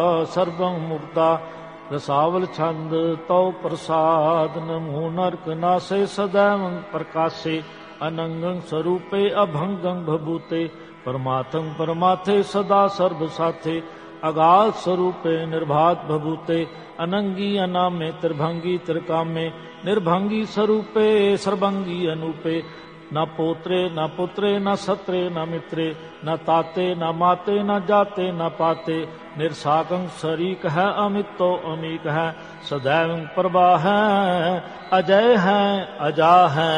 सर्वं मुक्ता रसावल छंद तौ प्रसाद नमो नरक नासे सदैव प्रकाशे अनंगं स्वरूपे अभंगं भभूते परमार्थं परमाथे सदा सर्व साथे अगाध स्वरूपे निर्भात भभूते अनंगी अनामे त्रिभंगी त्रिकामे निर्भंगी स्वरूपे सर्वंगी अनूपे न पोत्रे न पुत्रे न सत्रे न मित्रे न ताते न माते न जाते न पाते निर्साकं शरीक है अमितो अमीक है सदैव प्रभा है अजय है अजा है।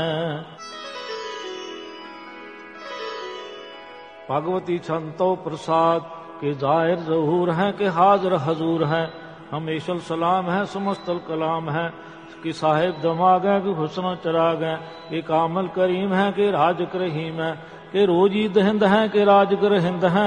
भगवती छंतो प्रसाद के जाहिर जहूर हैं कि हाजिर हजूर हैं हमेशल सलाम है सुमस्तल कलाम है कि साहिब दमाग है कि हुस्न चराग है कि कामल करीम है कि राज रहीम है कि रोजी दहिंद है कि राज हिंद है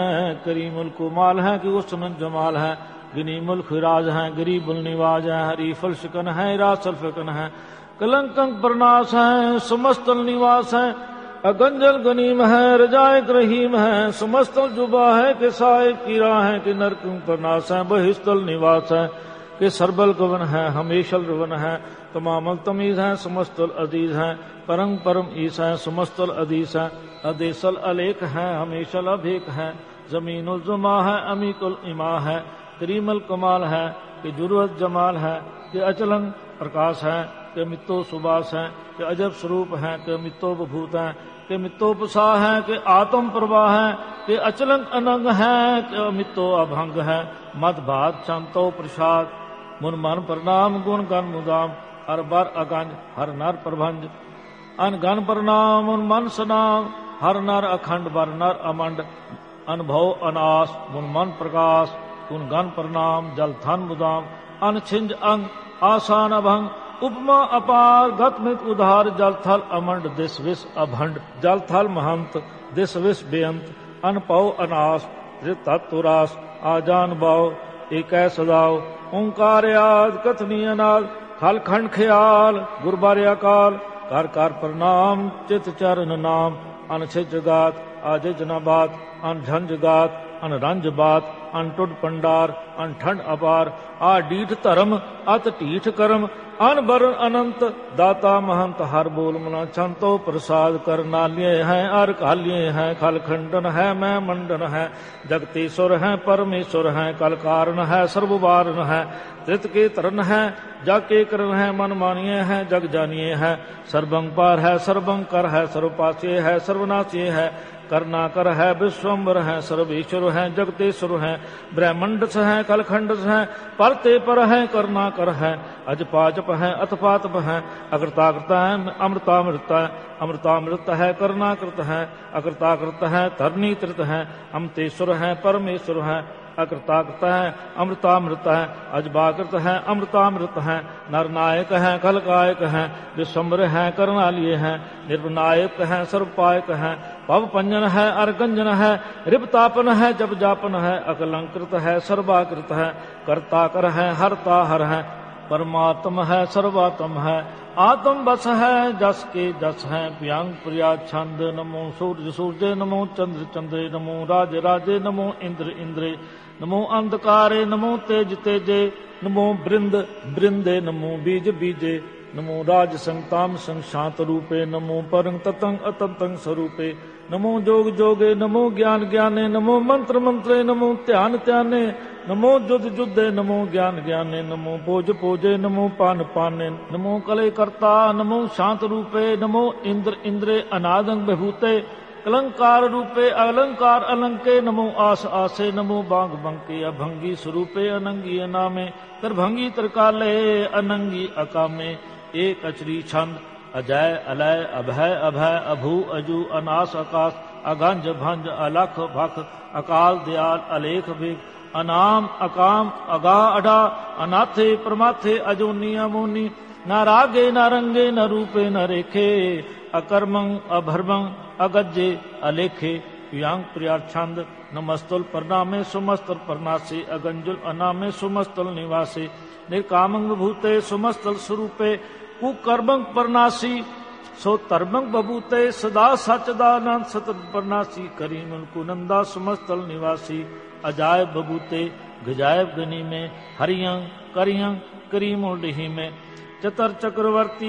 करीमुल कुमाल है कि हुस्न जमाल है गनीमुल खिराज है गरीबुल निवाज है हरीफल शिकन है रासल फिकन है कलंकंक प्रनाश है सुमस्तल निवास है अगंजल गनीम है रजायक रहीम है सुमस्तल जुबा है कि साहिब कीरा है कि नरकुं प्रनाश है बहिस्तल निवास है कि सरबल गवन है हमेशल रवन है तमामल तमीज है समस्तल अजीज है परम परम ईस है समस्तल अदीस है अदेसल अलेख है हमेशल अभेक है जमीनुल जुमा है अमीकुल इमा है करीमल कमाल है कि जुर्वत जमाल है कि अचलन प्रकाश है कि मित्तो सुबास है कि अजब स्वरूप है कि मित्तो बभूत है कि मित्तोपसा है कि आत्म प्रवाह है कि अचलन अनंग है कि अमित्तो अभंग है मद भात शांतो प्रसाद मुन मन प्रणाम गुण गण मुदाम हर बर अगंज हर नर प्रभंज अनगन प्रणाम मुन मन सनाम हर नर अखंड बर नर अमंड अनुभव अनास मुन मन प्रकाश गुण गण प्रणाम जल धन मुदाम अनछिंज अंग आसान अभंग उपमा अपार गतमित उधार जल थल अमंड दिस विष अभंड जल थल महंत दिस विष बेअंत अनपौ अनास तत्तुरास आजान बाव एक सदाव ओंकार याद कथनी अनाद खल खंड ख्याल गुरबारे अकाल कर कर प्रणाम चित चरण नाम अनछिज गात आजे जनाबात अन झंझ गात अन रंज बात अन टुड पंडार अन ठंड अपार आ डीठ धर्म अत टीठ कर्म अन वरण अनंत दाता महंत हर बोल मना छंतो प्रसाद कर नालिये हैं अर कालिये हैं खल खंडन है मैं मंडन है जगतीश्वर है परमेश्वर है कल कारण है सर्ववारण है त्रित के तरन है जग के करण है मन मानिए है जग जानिए है सर्वंग पार है सर्वंग कर है सर्वपासीय है सर्वनाशीय है करना कर है विश्वम्बर है सर्वेश्वर है जगतेश्वर है ब्रह्मंडस है कलखंडस है परते पर है करना कर है अजपाजप है अतपातप है अकृताकृत है अमृतामृत है अमृतामृत है करनाकृत है अकृताकृत है धरणीकृत है अमतेश्वर है परमेश्वर है अकृताकृत है अमृतामृत है अजबाकृत है अमृतामृत है नरनायक है कलकायक है विश्वम्बर है करनालिय है निर्विनायक है सर्वपायक है भव पंजन है अर्गंजन है रिपतापन है जप जापन है अकलंकृत है सर्वाकृत है कर्ता कर है हरता हर है परमात्म है सर्वात्म है आत्म बस है जस के जस है प्यांग प्रिया छंद नमो सूर्य सूर्य नमो चंद्र चंद्रे नमो राज राजे नमो इंद्र इंद्रे नमो अंधकारे नमो तेज तेजे नमो बृंद बृंदे नमो बीज बीजे नमो राज संताम संशांत रूपे नमो परंग ततंग अतंतंग स्वरूपे नमो जोग जोगे नमो ज्ञान ज्ञाने नमो मंत्र मंत्रे नमो ध्यान ध्याने नमो जुद जुदे नमो ज्ञान ज्ञाने नमो पोज पोजे नमो पान पाने नमो कले कर्ता नमो शांत रूपे नमो इंद्र इंद्रे अनादंग विभूते अलंकार रूपे अलंकार अलंके नमो आस आसे नमो बांग बंके अभंगी स्वरूपे अनंगी अनामे त्रिभंगी त्रिकाले अनंगी अकामे एक अचरी छंद अजय अलय अभय अभय अभू अजू अनास आकाश अगंज भंज अलख भख अकाल दयाल अलेख भिख अनाम अकाम अगा अडा अनाथे प्रमाथे अजोनी अमोनी न रागे न रंगे न रूपे न रेखे अकर्मंग अभर्मंग अगज्जे अलेखे प्रियांग प्रिया छंद नमस्तुल प्रणामे सुमस्तल प्रणासे अगंजुल अनामे सुमस्तल निवासे निर्कामंग भूते सुमस्तल स्वरूपे कुकर्मंग प्रणासी सो तरमंग बबूते सदा सचदानंद सतत प्रणासी करीमुल कुनंदा सुमस्तल निवासी अजायब बबूते गजायब गनी में हरियंग करियंग करीमुल डिही में चतर चक्रवर्ती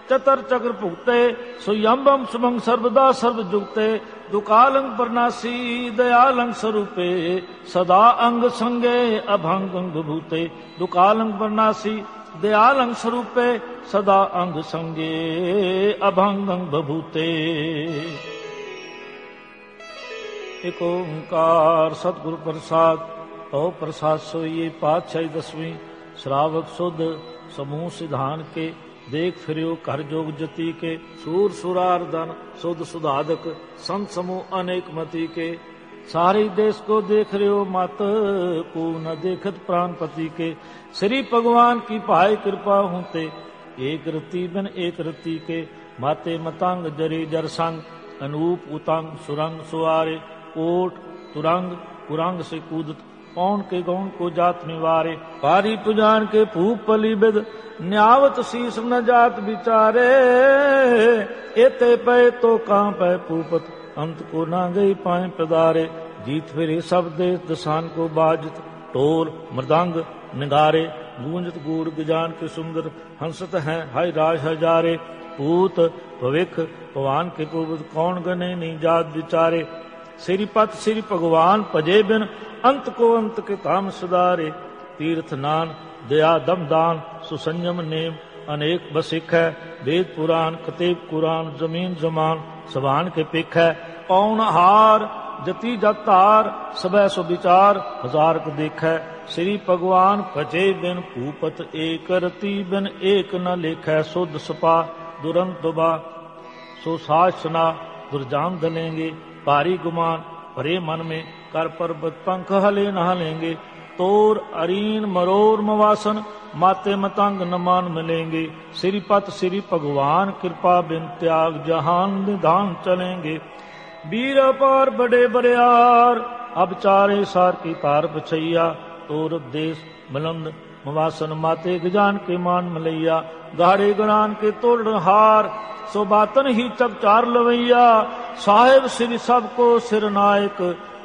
चतर चक्र भुगते सुयंबम सुमंग सर्वदा सर्व जुगते दुकालंग परनासी दयालंग स्वरूपे सदा अंग संगे अभंग अंग भूते दुकालंग परनासी दयालंग स्वरूपे सदा अंग संगे अभंग अंग बभूते। एक ओंकार सतगुरु प्रसाद तो प्रसाद सोइए पातशाही दसवीं श्रावक सुध समूह सिधान के देख फिरियो कर जोग जति के सूर सुरार धन सुध सुधादक संत समूह अनेक मति के सारे देश को देख रहे हो मत को न देखत प्राणपति के श्री भगवान की पाए कृपा होते एक रति बिन एक रति के माते मतंग जरे जर संग अनूप उतंग सुरंग सुआरे कोट तुरंग कुरंग से कूदत पौन के गौन को जात निवारे पारी पुजान के भूप पली बिद न्यावत शीस न जात बिचारे एते पे तो कां पे पूपत अंत को ना गई पाए पदारे जीत फिरे सब देश दसान को बाजत टोल मृदंग निगारे गूंजत गूढ़ गजान के सुंदर हंसत हैं हाय राज हजारे पूत भविख भगवान के पूत कौन गने नहीं जात बिचारे श्रीपत श्री भगवान भजे बिन अंत को अंत के काम सुधारे तीर्थ नान दया दम दान सुसंयम नेम अनेक बसिख है वेद पुराण कतेब कुरान जमीन जमान सबान के पिख है पौन हार जति जतार सबै सो विचार हजार को देख है श्री भगवान भजे बिन भूपत एक रति बिन एक न लेख है सुध सपा दुरंत दुबा सो सासना दुर्जान दलेंगे भारी गुमान भरे मन में कर पर्वत पंख हले न हलेंगे तोर अरीन मरोर मवासन माते मतंग न मान मिलेंगे श्रीपत श्री भगवान कृपा बिन त्याग जहान निधान चलेंगे वीर अपार बड़े बड़ियार अब चारे सार की तार बछैया तोर देश मलंद मवासन माते गजान के मान मलैया गाड़े गणान के तोड़ हार सोबातन ही चकचार लवैया साहेब श्री सबको सिर नायक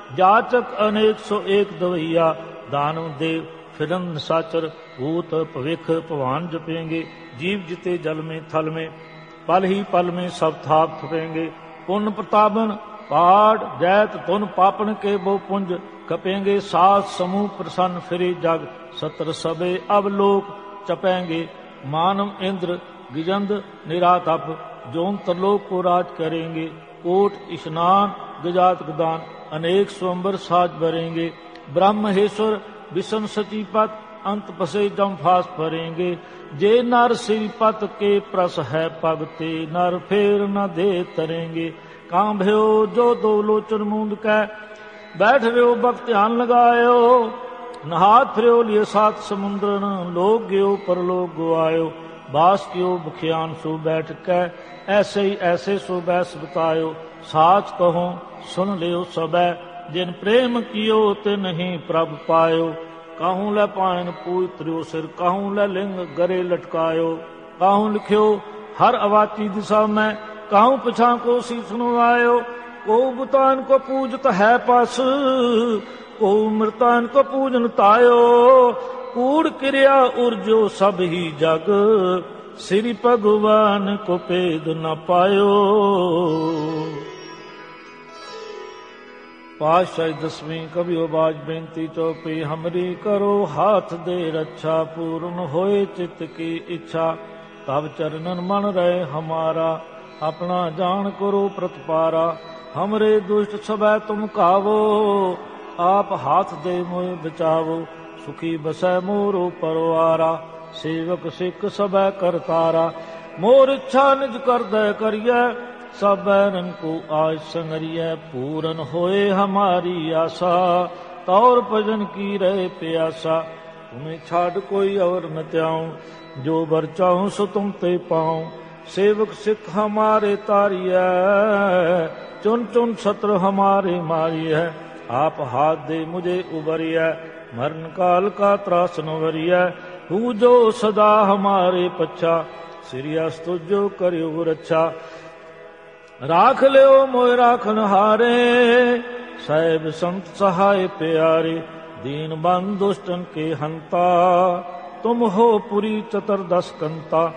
जाचक अनेक सो एक दवैया दानव देव फिरन साचर भूत भविख भवान जपेंगे जीव जिते जल में थल में पल ही पल में सब थाप थपेंगे पुण्य प्रतापन पहाड़ जैत तुन पापन के वो पुंज कपेंगे सात समूह प्रसन्न फिरे जग सत्र सबे अवलोक चपेंगे मानव इंद्र गिजंद निरातप जोन तरलोक को राज करेंगे कोट स्नान गजात गदान अनेक स्वंबर साज भरेंगे ब्रह्महेश्वर विषम सचीपत अंत पसे जम फास भरेंगे जे नर श्रीपत के प्रस है पगते नर फेर न दे तरेंगे कां भयो जो दो लोचन मूंद कै बैठ रहो बक ध्यान लगायो नहात फिरो लिए सात समुद्रन लोग गयो परलोक गुआयो बास कियो बुखियान सो बैठ कै ऐसे ही ऐसे सो बैस बतायो साच कहो सुन लियो सबै जिन प्रेम कियो ते नहीं प्रभ पायो काहूं लै पायन पूज त्रियो सिर काहूं लै लिंग गरे लटकायो काहूं लिखियो हर अवाची दिशा में काहूं पिछा को सी सुनवायो को बुतान को पूजत है पस को मृतान को पूजन तायो कूड़ क्रिया उर्जो सब ही जग श्री भगवान को पेद न पायो। पातशाही दसवीं कभी बाज बेनती चौपी हमरी करो हाथ दे रक्षा पूर्ण होए चित्त की इच्छा तब चरणन मन रहे हमारा अपना जान करो प्रतपारा हमरे दुष्ट सबै तुम कावो आप हाथ दे मोह बचावो सुखी बसै मोरो परवारा सेवक सिख सबै करतारा मोर इच्छा निज कर दे करिए सब बैरन को आज संगरिय पूरन होए हमारी आशा तौर भजन की रहे प्यासा तुम्हें छाड़ कोई और न त्याऊं जो बर चाहूं सो तुम ते पाऊं सेवक सिख हमारे तारिय चुन चुन सत्र हमारे मारिय आप हाथ दे मुझे उबरिय मरण काल का त्रास न वरिय हूँ जो सदा हमारे पच्छा सिरियस तुझो करियो रक्षा राख लियो मोय राखन हारे साहेब संत सहाय प्यारे दीन बंद दुष्टन के हंता तुम हो पुरी चतुर्दश कंता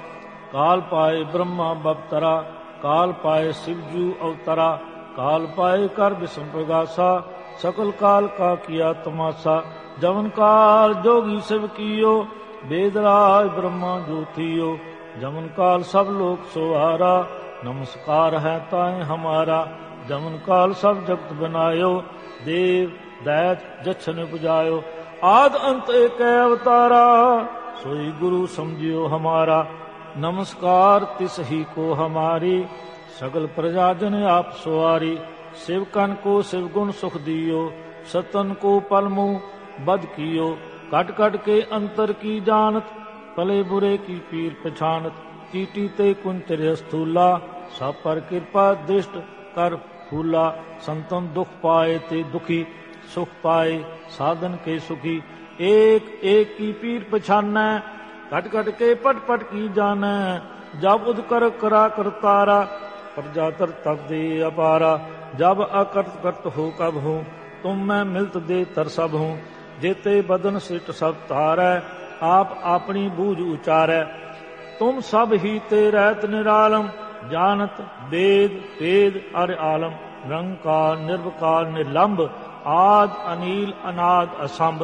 ਕਾਲ ਪਾਏ ਬ੍ਰਹਮਾ ਬਪਤਰਾ, ਕਾਲ ਪਾਏ शिवजू अवतरा, काल पाए कर विष्णु प्रगासा, सकल काल का किया तमाशा। जवन काल जोगी शिव कियो, वेदराज ब्रह्मा ज्योतियो, जमन काल सब लोक सुहारा, नमस्कार है ताए हमारा। जमन काल सब जगत बनायो, देव दैत जछन पुजायो, आद अंत एक अवतारा, सोई गुरु समझियो हमारा। नमस्कार तिस ही को हमारी, सगल प्रजाजन आप सुवारी। शिवकन को शिव गुण सुख दियो, सतन को पलमु बद कियो। कट कट के अंतर की जानत, भले बुरे की पीर पछानत। चीटी ते कुंतर स्थूला, सब पर कृपा दृष्ट कर फूला। संतन दुख पाए ते दुखी, सुख पाए साधन के सुखी। एक एक की पीर पछानै, कट कट के पट पट की जानै। जब उद कर करा करतारा, प्रजा तर तब दे अपारा। जब अकर्त करत हो कब हूँ, तुम मैं मिलत दे तर सब हूँ। जेते बदन सिट सब तारै, आप अपनी बूझ उचारै। तुम सब ही ते रहत निरालम, जानत वेद वेद अर आलम। निरंकार निर्विकार निर्लंब, आद अनील अनाद असंभ।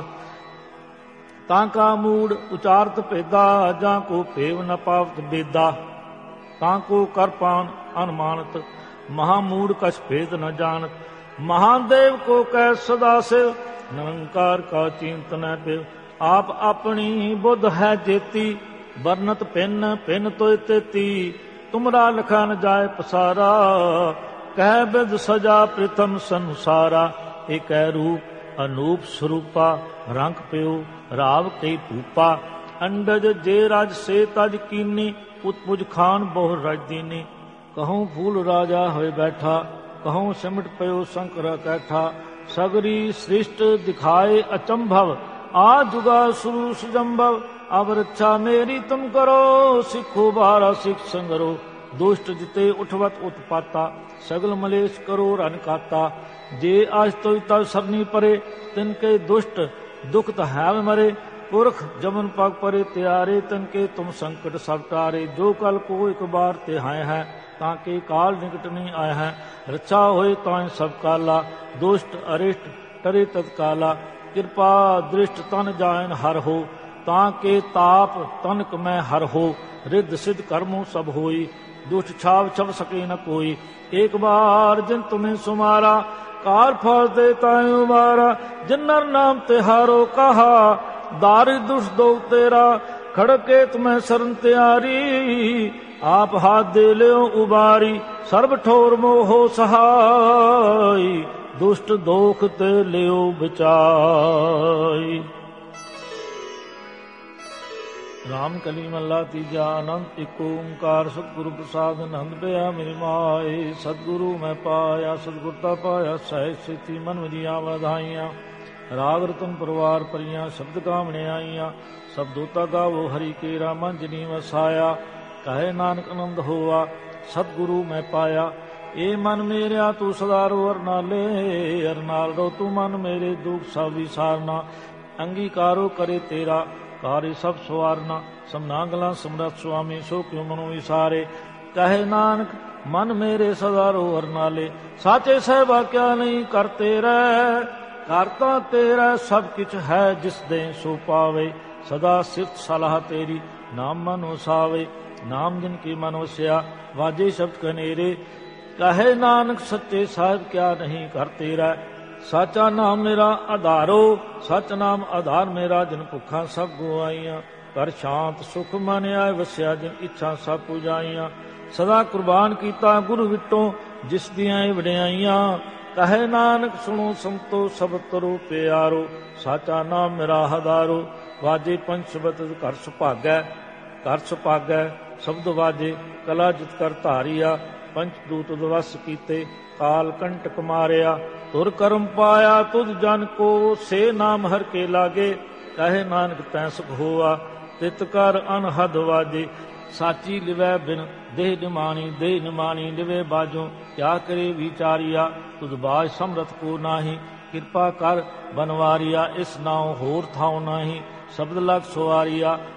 तांका मूड उचारत भेदा, जां को भेव न पावत बेदा। तांको कर पान अनुमानत, महामूड कछ भेद न जानत। महादेव को कह सदा शिव, निरंकार का चिंत न पिव। आप अपनी बुद्ध है जेती, वर्णत भिन्न भिन्न तो तेती। तुमरा लखा न जाय पसारा, कह बिद सजा प्रथम संसारा। एक रूप अनूप स्वरूपा, रंग प्यो राव कई भूपा। अंडज जे राज से तज कीनी, उत्पुज खान बहु राजदीनी। कहूँ फूल राजा होए बैठा, कहूँ सिमट पयो शंकर कैठा। सगरी सृष्ट दिखाए अचंभव, आ जुगा शुरू सुजंभव। अब रक्षा मेरी तुम करो, सिखो बारा सिख संगरो। दुष्ट जिते उठवत उत्पाता, सगल मलेश करो रन काता। जे आज तो तब सरनी परे, तिनके दुष्ट दुख है मरे। पुरख जमन पग परे त्यारे, तिनके तुम संकट सब टारे। जो कल को एक बार तिहाए है, ताके काल निकट नहीं आए हैं। रक्षा होए ताए सब काला, दुष्ट अरिष्ट टरे तत्काला। कृपा दृष्ट तन जायन हर हो, ताके ताप तनक में हर हो। रिद्ध सिद्ध कर्मों सब होई, दुष्ट छाव छप सके न कोई। एक बार जिन तुम्हें सुमारा, काल फल दे ताए उबारा। जिन्नर नाम तिहारो कहा, दारि दुष्ट दो तेरा। खड़के तुम्हें शरण त्यारी, आप हाथ दे ले उबारी। सर्व ठोर मोहो सहाय, दुष्ट दोख ते लियो बचाई। राम कली मल्ला तीजा अनंत एक ओंकार सतगुरु प्रसाद नंद पया मेरी माए। सतगुरु मैं पाया सतगुरता पाया, सहज सिद्धि मन विधिया वधाइया। राग रतन परवार परियां, शब्द कामने आईया। सब दोता गावो हरि केरा, मन जिनी वसाया। कहे नानक आनंद होआ, सतगुरु मैं पाया। ए मन मेरा तू सदा रो अरनाले, अरनाल रो तू मन मेरे दुख सब विसारना। अंगीकारो करे तेरा, कार्य सब सवारना। समनागला समरथ स्वामी, सो क्यों मनो विसारे। कहे नानक मन मेरे सदा रो अरनाले। साचे सहबा क्या नहीं करते रह, करता तेरा सब किछ है जिस दे सो पावे। सदा सिफ्त सलाह तेरी, नाम मन वसावे। नाम जिनकी मन वस्या, वाजे शब्द कनेरे। कहे नानक सच्चे साहिब क्या नहीं करते रह। साचा नाम मेरा आधारो, सच नाम आधार मेरा। जिन भुखा सब गुआइया, कर शांत सुख मन आए वस्या। जिन इच्छा सब पुजाइया, सदा कुर्बान कीता गुरु विटो, जिस दियां वड्याइयां। कहे नानक सुनो संतो सब तरो प्यारो। साचा नाम मेरा हदारो, वाजे पंच शबद घर सुभागै। घर सुभागै शब्द वाजे, कला जित कर धारिया। पंच दूत दवस कीते, काल कंटक मारिया। तुर कर्म पाया तुझ जन को, से नाम हर के लागे। कहे नानक तै सुख होआ, तित कर अनहद वाजे। साची लिवै बिन देह निमानी, देह निमानी लिवे बाजो। क्या करे विचारिया, तुझ बाज समरथ को नाही। कृपा कर बनवारिया, इस नाव होर थाओ नाही। शब्द लग सुवारिया,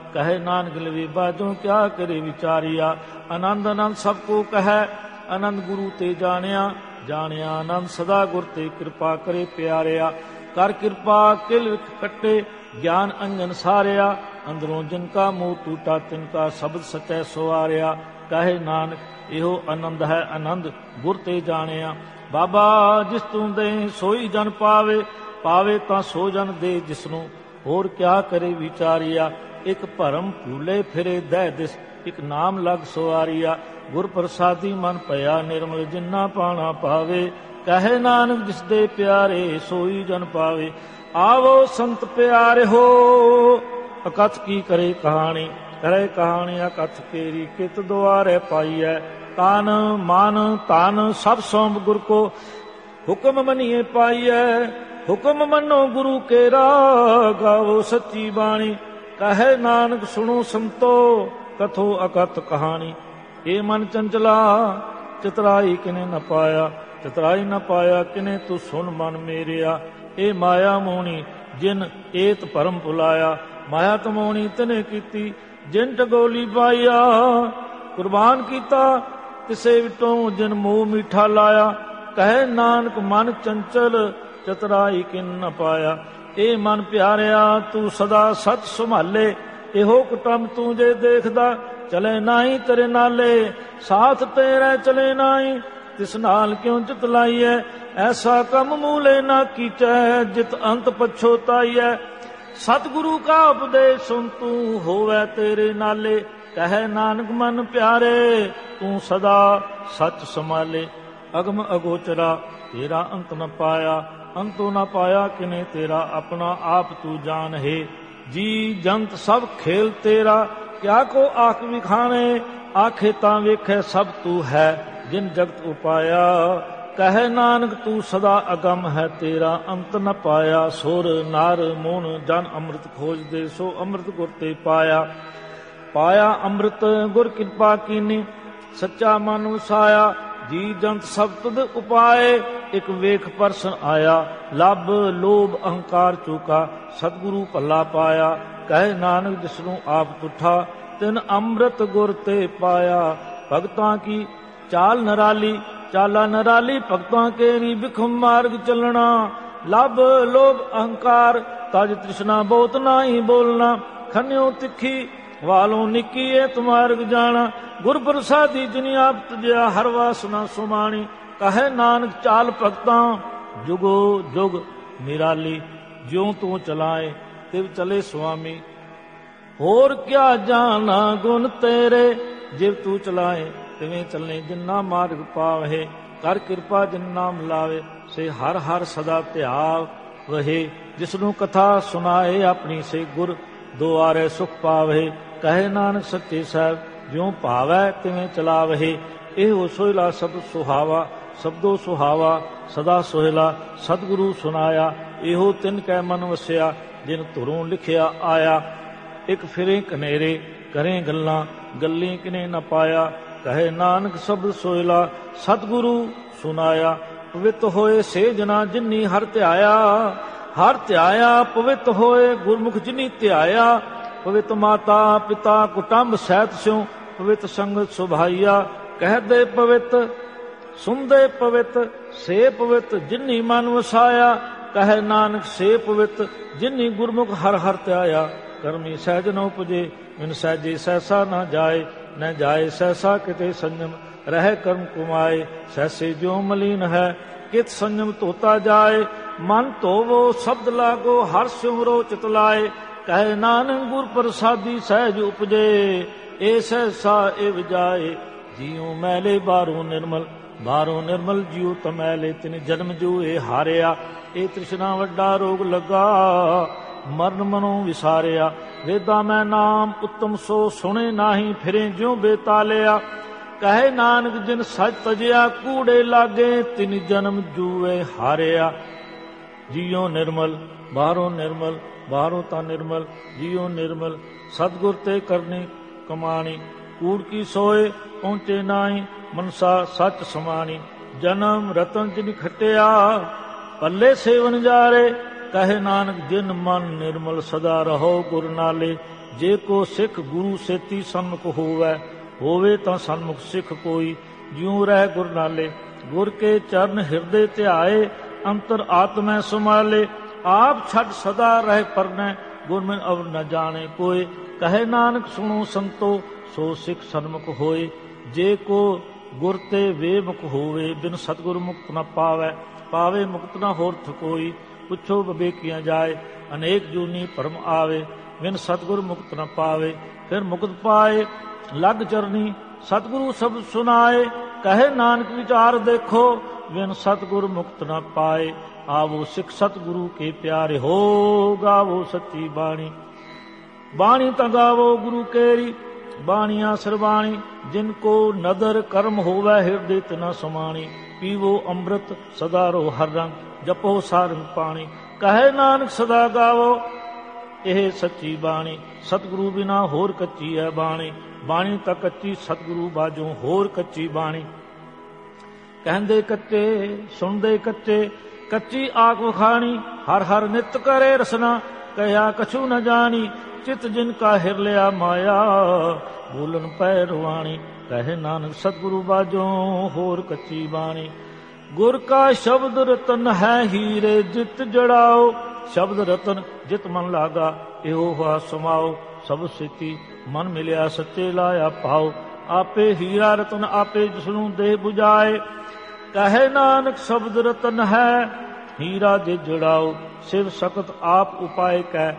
ਕਹੇ ਨਾਨਕ ਲਵੇ ਬਾਝੋਂ ਕਿਆ ਕਰੇ ਵਿਚਾਰਿਆ। ਆਨੰਦ ਆਨੰਦ ਸਭ ਕੋ ਕਹੈ, ਆਨੰਦ ਗੁਰੂ ਤੇ ਜਾਣਿਆ। ਜਾਣਿਆ ਆਨੰਦ ਸਦਾ ਗੁਰ ਤੇ ਕਿਰਪਾ ਕਰੇ ਪਿਆਰਿਆ। ਕਰ ਕਿਰਪਾ ਕਿਲ ਵਿਖ ਕੱਟੇ, ਗਿਆਨ ਅੰਗਨ ਸਾਰਿਆ। ਅੰਦਰੋਂ ਜਿਨ ਕਾ ਮੋਹ ਟੂਟਾ, ਤਿਨ ਕਾ ਸ਼ਬਦ ਸਚੈ ਸਵਾਰਿਆ। ਕਹੇ ਨਾਨਕ ਇਹੋ ਆਨੰਦ ਹੈ ਆਨੰਦ ਗੁਰ ਤੇ ਜਾਣਿਆ। ਬਾਬਾ ਜਿਸ ਤੂੰ ਦੇ ਸੋਈ ਜਨ ਪਾਵੇ, ਪਾਵੇ ਤਾਂ ਸੋ ਜਨ ਦੇ ਜਿਸਨੂੰ, ਹੋਰ ਕਿਆ ਕਰੇ ਵਿਚਾਰਿਆ। ਇੱਕ ਭਰਮ ਭੂਲੇ ਫਿਰੇ ਦਹਿ ਦਿਸ, ਇੱਕ ਨਾਮ ਲਗ ਸਵਾਰਿਆ। ਗੁਰ ਪ੍ਰਸਾਦੀ ਮਨ ਭਇਆ ਨਿਰਮਲ, ਜਿਨਾ ਪਾਣਾ ਪਾਵੇ। ਕਹੇ ਨਾਨਕ ਜਿਸ ਦੇ ਪਿਆਰੇ, ਸੋਈ ਜਨ ਪਾਵੇ। ਆਵੋ ਸੰਤ ਪਿਆਰਿਓ ਅਕਥ ਕੀ ਕਰੇ ਕਹਾਣੀ, ਕਰੇ ਕਹਾਣੀ ਅਕਥ ਕੇਰੀ। ਕਿਤ ਦੁਆਰੇ ਪਾਈਐ ਤਨ ਮਨ ਧਨ, ਸਭ ਸੌਂਪ ਗੁਰ ਕੋ ਹੁਕਮ ਮਨੀਏ ਪਾਈਐ। ਹੁਕਮ ਮੰਨੋ ਗੁਰੂ ਕੇਰਾ, ਗਾਵੋ ਸੱਚੀ ਬਾਣੀ। ਕਹੇ ਨਾਨਕ ਸੁਣੋ ਸੰਤੋ, ਕਥੋ ਅਕਥ ਕਹਾਣੀ। ਇਹ ਮਨ ਚੰਚਲਾ ਚਤਰਾਈ ਕਿਨੇ ਨ ਪਾਇਆ, ਚਤਰਾਈ ਨ ਪਾਇਆ ਕਿਨੇ ਤੂੰ ਸੁਣ ਮਨ ਮੇਰਿਆ। ਇਹ ਮਾਇਆ ਮੋਹਣੀ ਜਿਨ ਏਤ ਭਰਮ ਭੁਲਾਇਆ, ਮਾਇਆ ਤਮੋਣੀ ਤਨੇ ਕੀਤੀ ਜਿਨ ਟਗੋਲੀ ਪਾਇਆ। ਕੁਰਬਾਨ ਕੀਤਾ ਕਿਸੇ ਵਿਟੋਂ ਜਿਨ ਮੋਹ ਮੀਠਾ ਲਾਇਆ। ਕਹੇ ਨਾਨਕ ਮਨ ਚੰਚਲ ਚਤਰਾਈ ਕਿਨ ਨ ਪਾਇਆ। ਇਹ ਮਨ ਪਿਆਰਿਆ ਤੂੰ ਸਦਾ ਸੱਚ ਸੰਭਾਲੇ, ਇਹੋ ਕੁਟੰਬ ਤੂੰ ਜੇ ਦੇਖਦਾ ਚਲੇ ਨਾਹੀ ਤੇਰੇ ਨਾਲੇ। ਸਾਥ ਤੇਰੇ ਚਲੇ ਨਾਹੀ ਤਿਸ ਨਾਲ ਕਿਉਂ ਚਿਤ ਲਾਈਐ। ਐਸਾ ਕੰਮ ਮੂਲੇ ਨਾ ਕੀਚੈ, ਜਿਤ ਅੰਤ ਪਛੋਤਾਈਐ। ਸਤਿਗੁਰੂ ਕਾ ਉਪਦੇਸ਼ ਸੁਨ ਤੂੰ ਹੋਵੈ ਤੇਰੇ ਨਾਲੇ। ਕਹੈ ਨਾਨਕ ਮਨ ਪਿਆਰੇ ਤੂੰ ਸਦਾ ਸੱਚ ਸੰਭਾਲੇ। ਅਗਮ ਅਗੋਚਰਾ ਤੇਰਾ ਅੰਤ ਨ ਪਾਇਆ, ਅੰਤੋਂ ਨ ਪਾਇਆ ਕਿਨੇ ਤੇਰਾ। ਆਪਣਾ ਆਪ ਤੂੰ ਜਾਣ ਹੈ, ਜੀ ਜੰਤ ਸਭ ਖੇਲ ਤੇਰਾ। ਕਿਆ ਕੋ ਆਖ ਵਿਖਾਣੇ, ਆਖੇ ਤਾਂ ਵੇਖੈ ਸਭ ਤੂੰ ਹੈ ਜਿਨ ਜਗਤ ਉਪਾਇਆ। ਕਹੈ ਨਾਨਕ ਤੂੰ ਸਦਾ ਅਗਮ ਹੈ, ਤੇਰਾ ਅੰਤ ਨ ਪਾਇਆ। ਸੁਰ ਨਰ ਮੂਣ ਜਨ ਅੰਮ੍ਰਿਤ ਖੋਜਦੇ, ਸੋ ਅੰਮ੍ਰਿਤ ਗੁਰ ਤੇ ਪਾਇਆ। ਪਾਇਆ ਅੰਮ੍ਰਿਤ ਗੁਰ ਕਿਰਪਾ ਕੀਨੀ, ਸੱਚਾ ਮਨ ਵਸਾਇਆ। ਜੀ ਜੰਤ ਸਭ ਤੁਧ ਉਪਾਏ, ਇੱਕ ਵੇਖ ਪਰਸਨ ਆਇਆ। ਲੱਭ ਲੋਭ ਅਹੰਕਾਰ ਚੂਕਾ, ਸਤਿਗੁਰੂ ਭੱਲਾ ਪਾਇਆ। ਕਹੇ ਨਾਨਕ ਜਿਸਨੂੰ ਆਪ ਤੁਠਾ, ਤਿਨ ਅੰਮ੍ਰਿਤ ਗੁਰ ਤੇ ਪਾਇਆ। ਭਗਤਾਂ ਕੀ ਚਾਲ ਨਰਾਲੀ, ਚਾਲਾ ਨਰਾਲੀ ਭਗਤਾਂ ਕੇ ਨੀ ਬਿਖਮ ਮਾਰਗ ਚੱਲਣਾ। ਲੱਭ ਲੋਭ ਅਹੰਕਾਰ ਤਜ ਤ੍ਰਿਸ਼ਨਾ ਬਹੁਤ ਨਾਹੀ ਬੋਲਣਾ। ਖੰਨਿਓ ਤਿੱਖੀ ਵਾਲੋਂ ਨਿੱਕੀ ਏ ਤੁਮਾਰਗ ਜਾਣਾ। ਗੁਰ ਪ੍ਰਸਾਦੀ ਜਿਨੀ ਆਪ ਤੁਜਿਆ, ਹਰ ਵਾਸਨਾ ਸੁਮਾਣੀ। ਕਹੇ ਨਾਨਕ ਚਾਲ ਭਗਤਾਂ ਜੁਗੋ ਜੁਗ ਨਿਰਾਲੀ। ਜਿਉ ਤੂੰ ਚਲਾਏ ਤਿਵ ਚਲੇ ਸੁਆਮੀ, ਹੋਰ ਕਿਆ ਜਾਣਾ ਗੁਣ ਤੇਰੇ। ਜਿਵ ਤੂੰ ਚਲਾਏ ਤਿਵੇਂ ਚੱਲੇ, ਜਿੰਨਾ ਮਾਰਗ ਪਾਵਹਿ। ਕਰ ਕਿਰਪਾ ਜਿਨ ਨਾਮ ਲਾਵੇ, ਸੇ ਹਰ ਹਰ ਸਦਾ ਧਿਆਵ ਵਹੇ। ਜਿਸਨੂੰ ਕਥਾ ਸੁਣਾਏ ਆਪਣੀ, ਸੇ ਗੁਰ ਦੁਆਰੇ ਸੁਖ ਪਾਵਹਿ। ਕਹੇ ਨਾਨਕ ਸੱਚੇ ਸਾਹਿਬ ਜਿਉ ਭਾਵੈ ਤਿਵੇਂ ਚਲਾਵਹਿ। ਇਹੋ ਸੋਹਿਲਾ ਸ਼ਬਦ ਸੁਹਾਵਾ, ਸ਼ਬਦੋ ਸੁਹਾਵਾ ਸਦਾ ਸੋਹਿਲਾ। ਸਤਿਗੁਰੂ ਸੁਨਾਇਆ ਇਹੋ ਤਿਨ ਕੈ ਮਨ ਵਸਿਆ, ਜਿਨ ਧੁਰੋਂ ਲਿਖਿਆ ਆਇਆ। ਇੱਕ ਫਿਰੇ ਕਨੇਰੇ ਕਰੇ ਗੱਲਾਂ, ਗੱਲੀ ਕਿਨੇ ਨ ਪਾਇਆ। ਕਹੇ ਨਾਨਕ ਸ਼ਬਦ ਸੋਹਿਲਾ ਸਤਿਗੁਰੂ ਸੁਨਾਇਆ। ਪਵਿੱਤ ਹੋਏ ਸੇ ਜਨਾ ਜਿਨੀ ਹਰ ਧਿਆਇਆ, ਹਰ ਧਿਆਇਆ ਪਵਿੱਤ ਹੋਏ ਗੁਰਮੁਖ ਜਿਨੀ ਧਿਆਇਆ। ਪਵਿੱਤ ਮਾਤਾ ਪਿਤਾ ਕੁਟੰਬ ਸਹਿਤ ਸਿਉ, ਪਵਿੱਤ ਸੰਗਤ ਸੁਭਾਈਆ। ਕਹਦੇ ਪਵਿੱਤ ਸੁਣਦੇ ਪਵਿੱਤ, ਸੇ ਪਵਿੱਤ ਜਿਨੀ ਮਨ ਵਸਾਇਆ। ਕਹੇ ਨਾਨਕ ਸੇ ਪਵਿੱਤ ਜਿਨੀ ਗੁਰਮੁਖ ਹਰ ਹਰ ਧਿਆਇਆ। ਕਰਮੀ ਸਹਿਜ ਨ ਉਪਜੇ, ਮਿਨ ਸਹਿਜੇ ਸਹਿਸਾ ਨਾ ਜਾਏ। ਨ ਜਾਏ ਸਹਿਸਾ ਕਿਤੇ ਸੰਜਮ, ਰਹਿ ਕਰਮ ਕੁਮਾਏ। ਸਹਿਸੇ ਜਿਉ ਮਲੀਨ ਹੈ, ਕਿਤ ਸੰਜਮ ਧੋਤਾ ਜਾਏ। ਮਨ ਧੋਵੋ ਸ਼ਬਦ ਲਾਗੋ, ਹਰ ਸਿਮਰੋ ਚਿਤ ਲਾਏ। ਕਹੇ ਨਾਨਕ ਗੁਰ ਪ੍ਰਸਾਦੀ ਸਹਿਜ ਉਪਜੇ, ਏ ਸਹਿਸਾ ਏ ਵਿਜਾਏ। ਜਿਉ ਮੈਲੇ ਬਾਹਰੋਂ ਨਿਰਮਲ, ਬਾਹਰੋਂ ਨਿਰਮਲ ਜਿਉ ਤਮੈਲੇ। ਤਿਨ ਜਨਮ ਜੂ ਇਹ ਹਾਰਿਆ, ਇਹ ਤ੍ਰਿਸ਼ਨਾ ਵੱਡਾ ਰੋਗ ਲੱਗਾ। ਮਰਨ ਮਨੋਂ ਵਿਸਾਰਿਆ, ਵੇਦਾਂ ਮੈਂ ਨਾਮ ਉੱਤਮ ਸੋ ਸੁਣੇ ਨਾਹੀ। ਫਿਰੇ ਜਿਉ ਬੇਤਾਲਿਆ। ਕਹੇ ਨਾਨਕ ਜਿਨ ਸੱਚ ਤਜਿਆ, ਕੂੜੇ ਲਾਗੇ ਤਿਨ ਜਨਮ ਜੂਏ ਹਾਰਿਆ। ਜਿਉ ਨਿਰਮਲ ਬਾਹਰੋਂ ਨਿਰਮਲ, ਬਾਹਰੋਂ ਤਾਂ ਨਿਰਮਲ। ਜਿਉ ਨਿਰਮਲ ਸਤਿਗੁਰ ਤੇ ਕਰਨੀ ਕਮਾਣੀ। ਕੂੜ ਕੀ ਸੋਏ ਪਹੁੰਚੇ ਨਾਹੀ, ਮਨਸਾ ਸੱਚ ਸਮਾਣੀ। ਜਨਮ ਰਤਨ ਜਿਨ ਖਟਿਆ, ਪੱਲੇ ਸੇਵਨ ਜਾਰੇ। ਕਹੇ ਨਾਨਕ ਜਿਨ ਮਨ ਨਿਰਮਲ, ਸਦਾ ਰਹੋ ਗੁਰ ਨਾਲੇ। ਜੇ ਕੋ ਸਿੱਖ ਗੁਰੂ ਸੇਤੀ ਸਨਮੁਖ ਹੋਵੈ, ਹੋਵੇ ਤਾਂ ਸਨਮੁਖ ਸਿੱਖ ਕੋਈ। ਜਿਉ ਰਹਿ ਗੁਰ ਨਾਲੇ, ਗੁਰ ਕੇ ਚਰਨ ਹਿਰਦੇ ਧਿਆਏ, ਅੰਤਰ ਆਤਮੈ ਸਮਾਲੇ। ਆਪ ਛੱਡ ਸਦਾ ਰਹਿ ਪਰਨੈ, ਗੁਰ ਬਿਨ ਅਵਰ ਨ ਜਾਣੇ ਕੋਇ। ਕਹੇ ਨਾਨਕ ਸੁਣੋ ਸੰਤੋ, ਸੋ ਸਿੱਖ ਸਨਮੁਖ ਹੋਏ। ਜੇ ਕੋ ਗੁਰ ਤੇ ਵੇਮੁਖ ਹੋਵੇ, ਬਿਨ ਸਤਿਗੁਰ ਮੁਕਤ ਨ ਪਾਵੈ। ਪਾਵੇ ਮੁਕਤ ਨ ਹੋਰਥ ਕੋਈ, ਪੁੱਛੋ ਵਿਵੇਕੀਆਂ ਜਾਏ। ਅਨੇਕ ਜੂਨੀ ਭਰਮ ਆਵੇ, ਬਿਨ ਸਤਿਗੁਰ ਮੁਕਤ ਨ ਪਾਵੇ। ਫਿਰ ਮੁਕਤ ਪਾਏ ਲਗ ਚਰਨੀ, ਸਤਿਗੁਰੂ ਸ਼ਬਦ ਸੁਨਾਏ। ਕਹੇ ਨਾਨਕ ਵਿਚਾਰ ਦੇਖੋ, ਬਿਨ ਸਤਿਗੁਰ ਮੁਕਤ ਨ ਪਾਏ। ਆਵੋ ਸਿੱਖ ਸਤਿਗੁਰੂ ਕੇ ਪਿਆਰੇ ਹੋ, ਗਾਵੋ ਸੱਚੀ ਬਾਣੀ। ਬਾਣੀ ਤਾਂ ਗਾਵੋ ਗੁਰੂ ਕੇਰੀ, ਬਾਣੀਆਂ ਸਰਬਾਣੀ। ਜਿਨ ਕੋ ਨਦਰ ਕਰਮ ਹੋਵੈ, ਹਿਰਦੇ ਤਿਨਾ ਸਮਾਣੀ। ਪੀਵੋ ਅੰਮ੍ਰਿਤ ਸਦਾ ਰੋ ਹਰ ਰੰਗ, ਜਪੋ ਸਾਰੰਗ ਪਾਣੀ। ਕਹੇ ਨਾਨਕ ਸਦਾ ਗਾਵੋ ਇਹ ਸੱਚੀ ਬਾਣੀ। ਸਤਿਗੁਰੂ ਬਿਨਾ ਹੋਰ ਕੱਚੀ ਹੈ ਬਾਣੀ। ਬਾਣੀ ਤਾਂ ਕੱਚੀ, ਸਤਿਗੁਰੂ ਬਾਝੋਂ ਹੋਰ ਕੱਚੀ ਬਾਣੀ। ਕਹਿੰਦੇ ਕੱਚੇ ਸੁਣਦੇ ਕੱਚੇ, ਕੱਚੀ ਆਖ ਵਖਾਣੀ। ਹਰ ਹਰ ਨਿਤ ਕਰੇ ਰਸਨਾ, ਕਹਿਆ ਕਛੂ ਨ ਜਾਣੀ। ਚਿਤ ਜਿਨ ਕਾ ਹਿਰ ਲਿਆ ਮਾਇਆ, ਬੋਲਣ ਪੈ ਰਵਾਣੀ। ਕਹੇ ਨਾਨਕ ਸਤਿਗੁਰੂ ਬਾਝੋਂ ਹੋਰ ਕੱਚੀ ਬਾਣੀ। ਗੁਰ ਕਾ ਸ਼ਬਦ ਰਤਨ ਹੈ ਹੀਰੇ, ਜਿਤ ਜੜਾਓ। ਸ਼ਬਦ ਰਤਨ ਜਿਤ ਮਨ ਲਾਗਾ, ਇਹੋ ਹਾ ਸਮਾਓ। ਸਭ ਸਿੱਤੀ ਮਨ ਮਿਲਿਆ, ਸੱਚੇ ਲਾਇਆ ਭਾਉ। ਆਪੇ ਹੀਰਾ ਰਤਨ ਆਪੇ ਜਿਸਨੂੰ ਦੇ 부ਝਾਏ। ਕਹੇ ਨਾਨਕ ਸ਼ਬਦ ਰਤਨ ਹੈ ਹੀਰਾ ਜੇ ਜੜਾਓ। ਸਿਵ ਸਕਤ ਆਪ ਉਪਾਏ ਕੈ,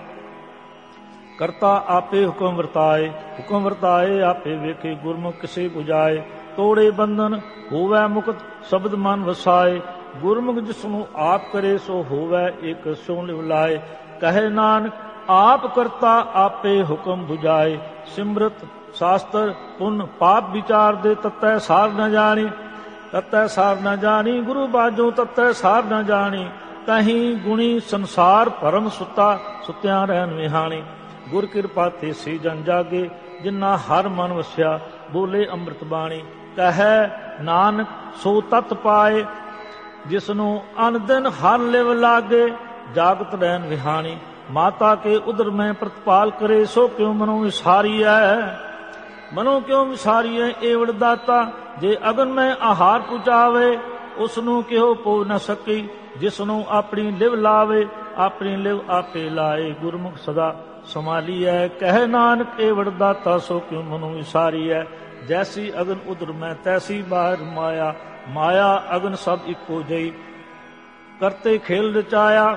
ਕਰਤਾ ਆਪੇ ਹੁਕਮ ਵਰਤਾਏ। ਹੁਕਮ ਵਰਤਾਏ ਆਪੇ ਵੇਖੇ, ਗੁਰਮੁਖ ਕਿਸੇ 부ਝਾਏ। ਤੋੜੇ ਬੰਧਨ ਹੋਵੈ ਮੁਕਤ, ਸ਼ਬਦ ਮਨ ਵਸਾਏ। ਗੁਰਮੁਖ ਜਿਸਨੂੰ ਆਪ ਕਰੇ, ਸੋ ਹੋਵੈ ਇੱਕ ਸੋ ਲਿਵ ਲਾਏ। ਕਹੇ ਨਾਨਕ ਆਪ ਕਰਤਾ ਆਪੇ ਹੁਕਮ 부ਝਾਏ। ਸਿਮਰਤ ਸ਼ਾਸਤਰ ਪੁੰਨ ਪਾਪ ਵਿਚਾਰ ਦੇ, ਤਤੈ ਸਾਰ ਨ ਜਾਣੀ। ਤਤੈ ਸਾਰ ਨ ਜਾਣੀ, ਗੁਰੂ ਬਾਝੋਂ ਤਤੈ ਸਾਰ ਨ ਜਾਣੀ। ਕਹੀਂ ਗੁਣੀ ਸੰਸਾਰ ਭਰਮ ਸੁੱਤਾ, ਸੁੱਤਿਆਂ ਰਹਿਣ ਵਿਹਾਣੀ। ਗੁਰ ਕਿਰਪਾ ਤੇ ਸੀ ਜਨ ਜਾਗੇ, ਜਿਨਾ ਹਰ ਮਨ ਵਸਿਆ। ਬੋਲੇ ਅੰਮ੍ਰਿਤ ਬਾਣੀ। ਕਹੈ ਨਾਨਕ ਸੋ ਤਤ ਪਾਏ, ਜਿਸਨੂੰ ਅਨ ਦਿਨ ਹਰ ਲਿਵ ਲਾਗੇ। ਜਾਗਤ ਰਹਿਣ ਵਿਹਾਣੀ। ਮਾਤਾ ਕੇ ਉਦਰ ਮੈਂ ਪ੍ਰਤਪਾਲ ਕਰੇ, ਸੋ ਕਿਉ ਮਨੋਂ ਵਿਸਾਰੀਐ। ਮਨੋਂ ਕਿਉਂ ਵਿਸਾਰੀਐ ਏਵੜ ਦਾਤਾ। ਜੇ ਅਗਨ ਮੈਂ ਆਹਾਰ ਪੁਚਾਵੇ, ਉਸਨੂੰ ਕਿਹੋ ਪੋ ਨ ਸਕੀ। ਜਿਸਨੂੰ ਆਪਣੀ ਲਿਵ ਲਾਵੇ, ਆਪਣੀ ਲਿਵ ਆਪੇ ਲਾਏ। ਗੁਰਮੁਖ ਸਦਾ ਸੰਭਾਲੀਐ। ਕਹਿ ਨਾਨਕ ਏਵੜ ਦਾਤਾ, ਸੋ ਕਿਉ ਮਨੋਂ ਵਿਸਾਰੀਐ। ਜੈਸੀ ਅਗਨ ਉਦਰ ਮੈਂ, ਤੈਸੀ ਬਾਹਰ ਮਾਇਆ। ਮਾਇਆ ਅਗਨ ਸਭ ਇੱਕੋ ਜਈ, ਕਰਤੇ ਖੇਲ ਰਚਾਇਆ।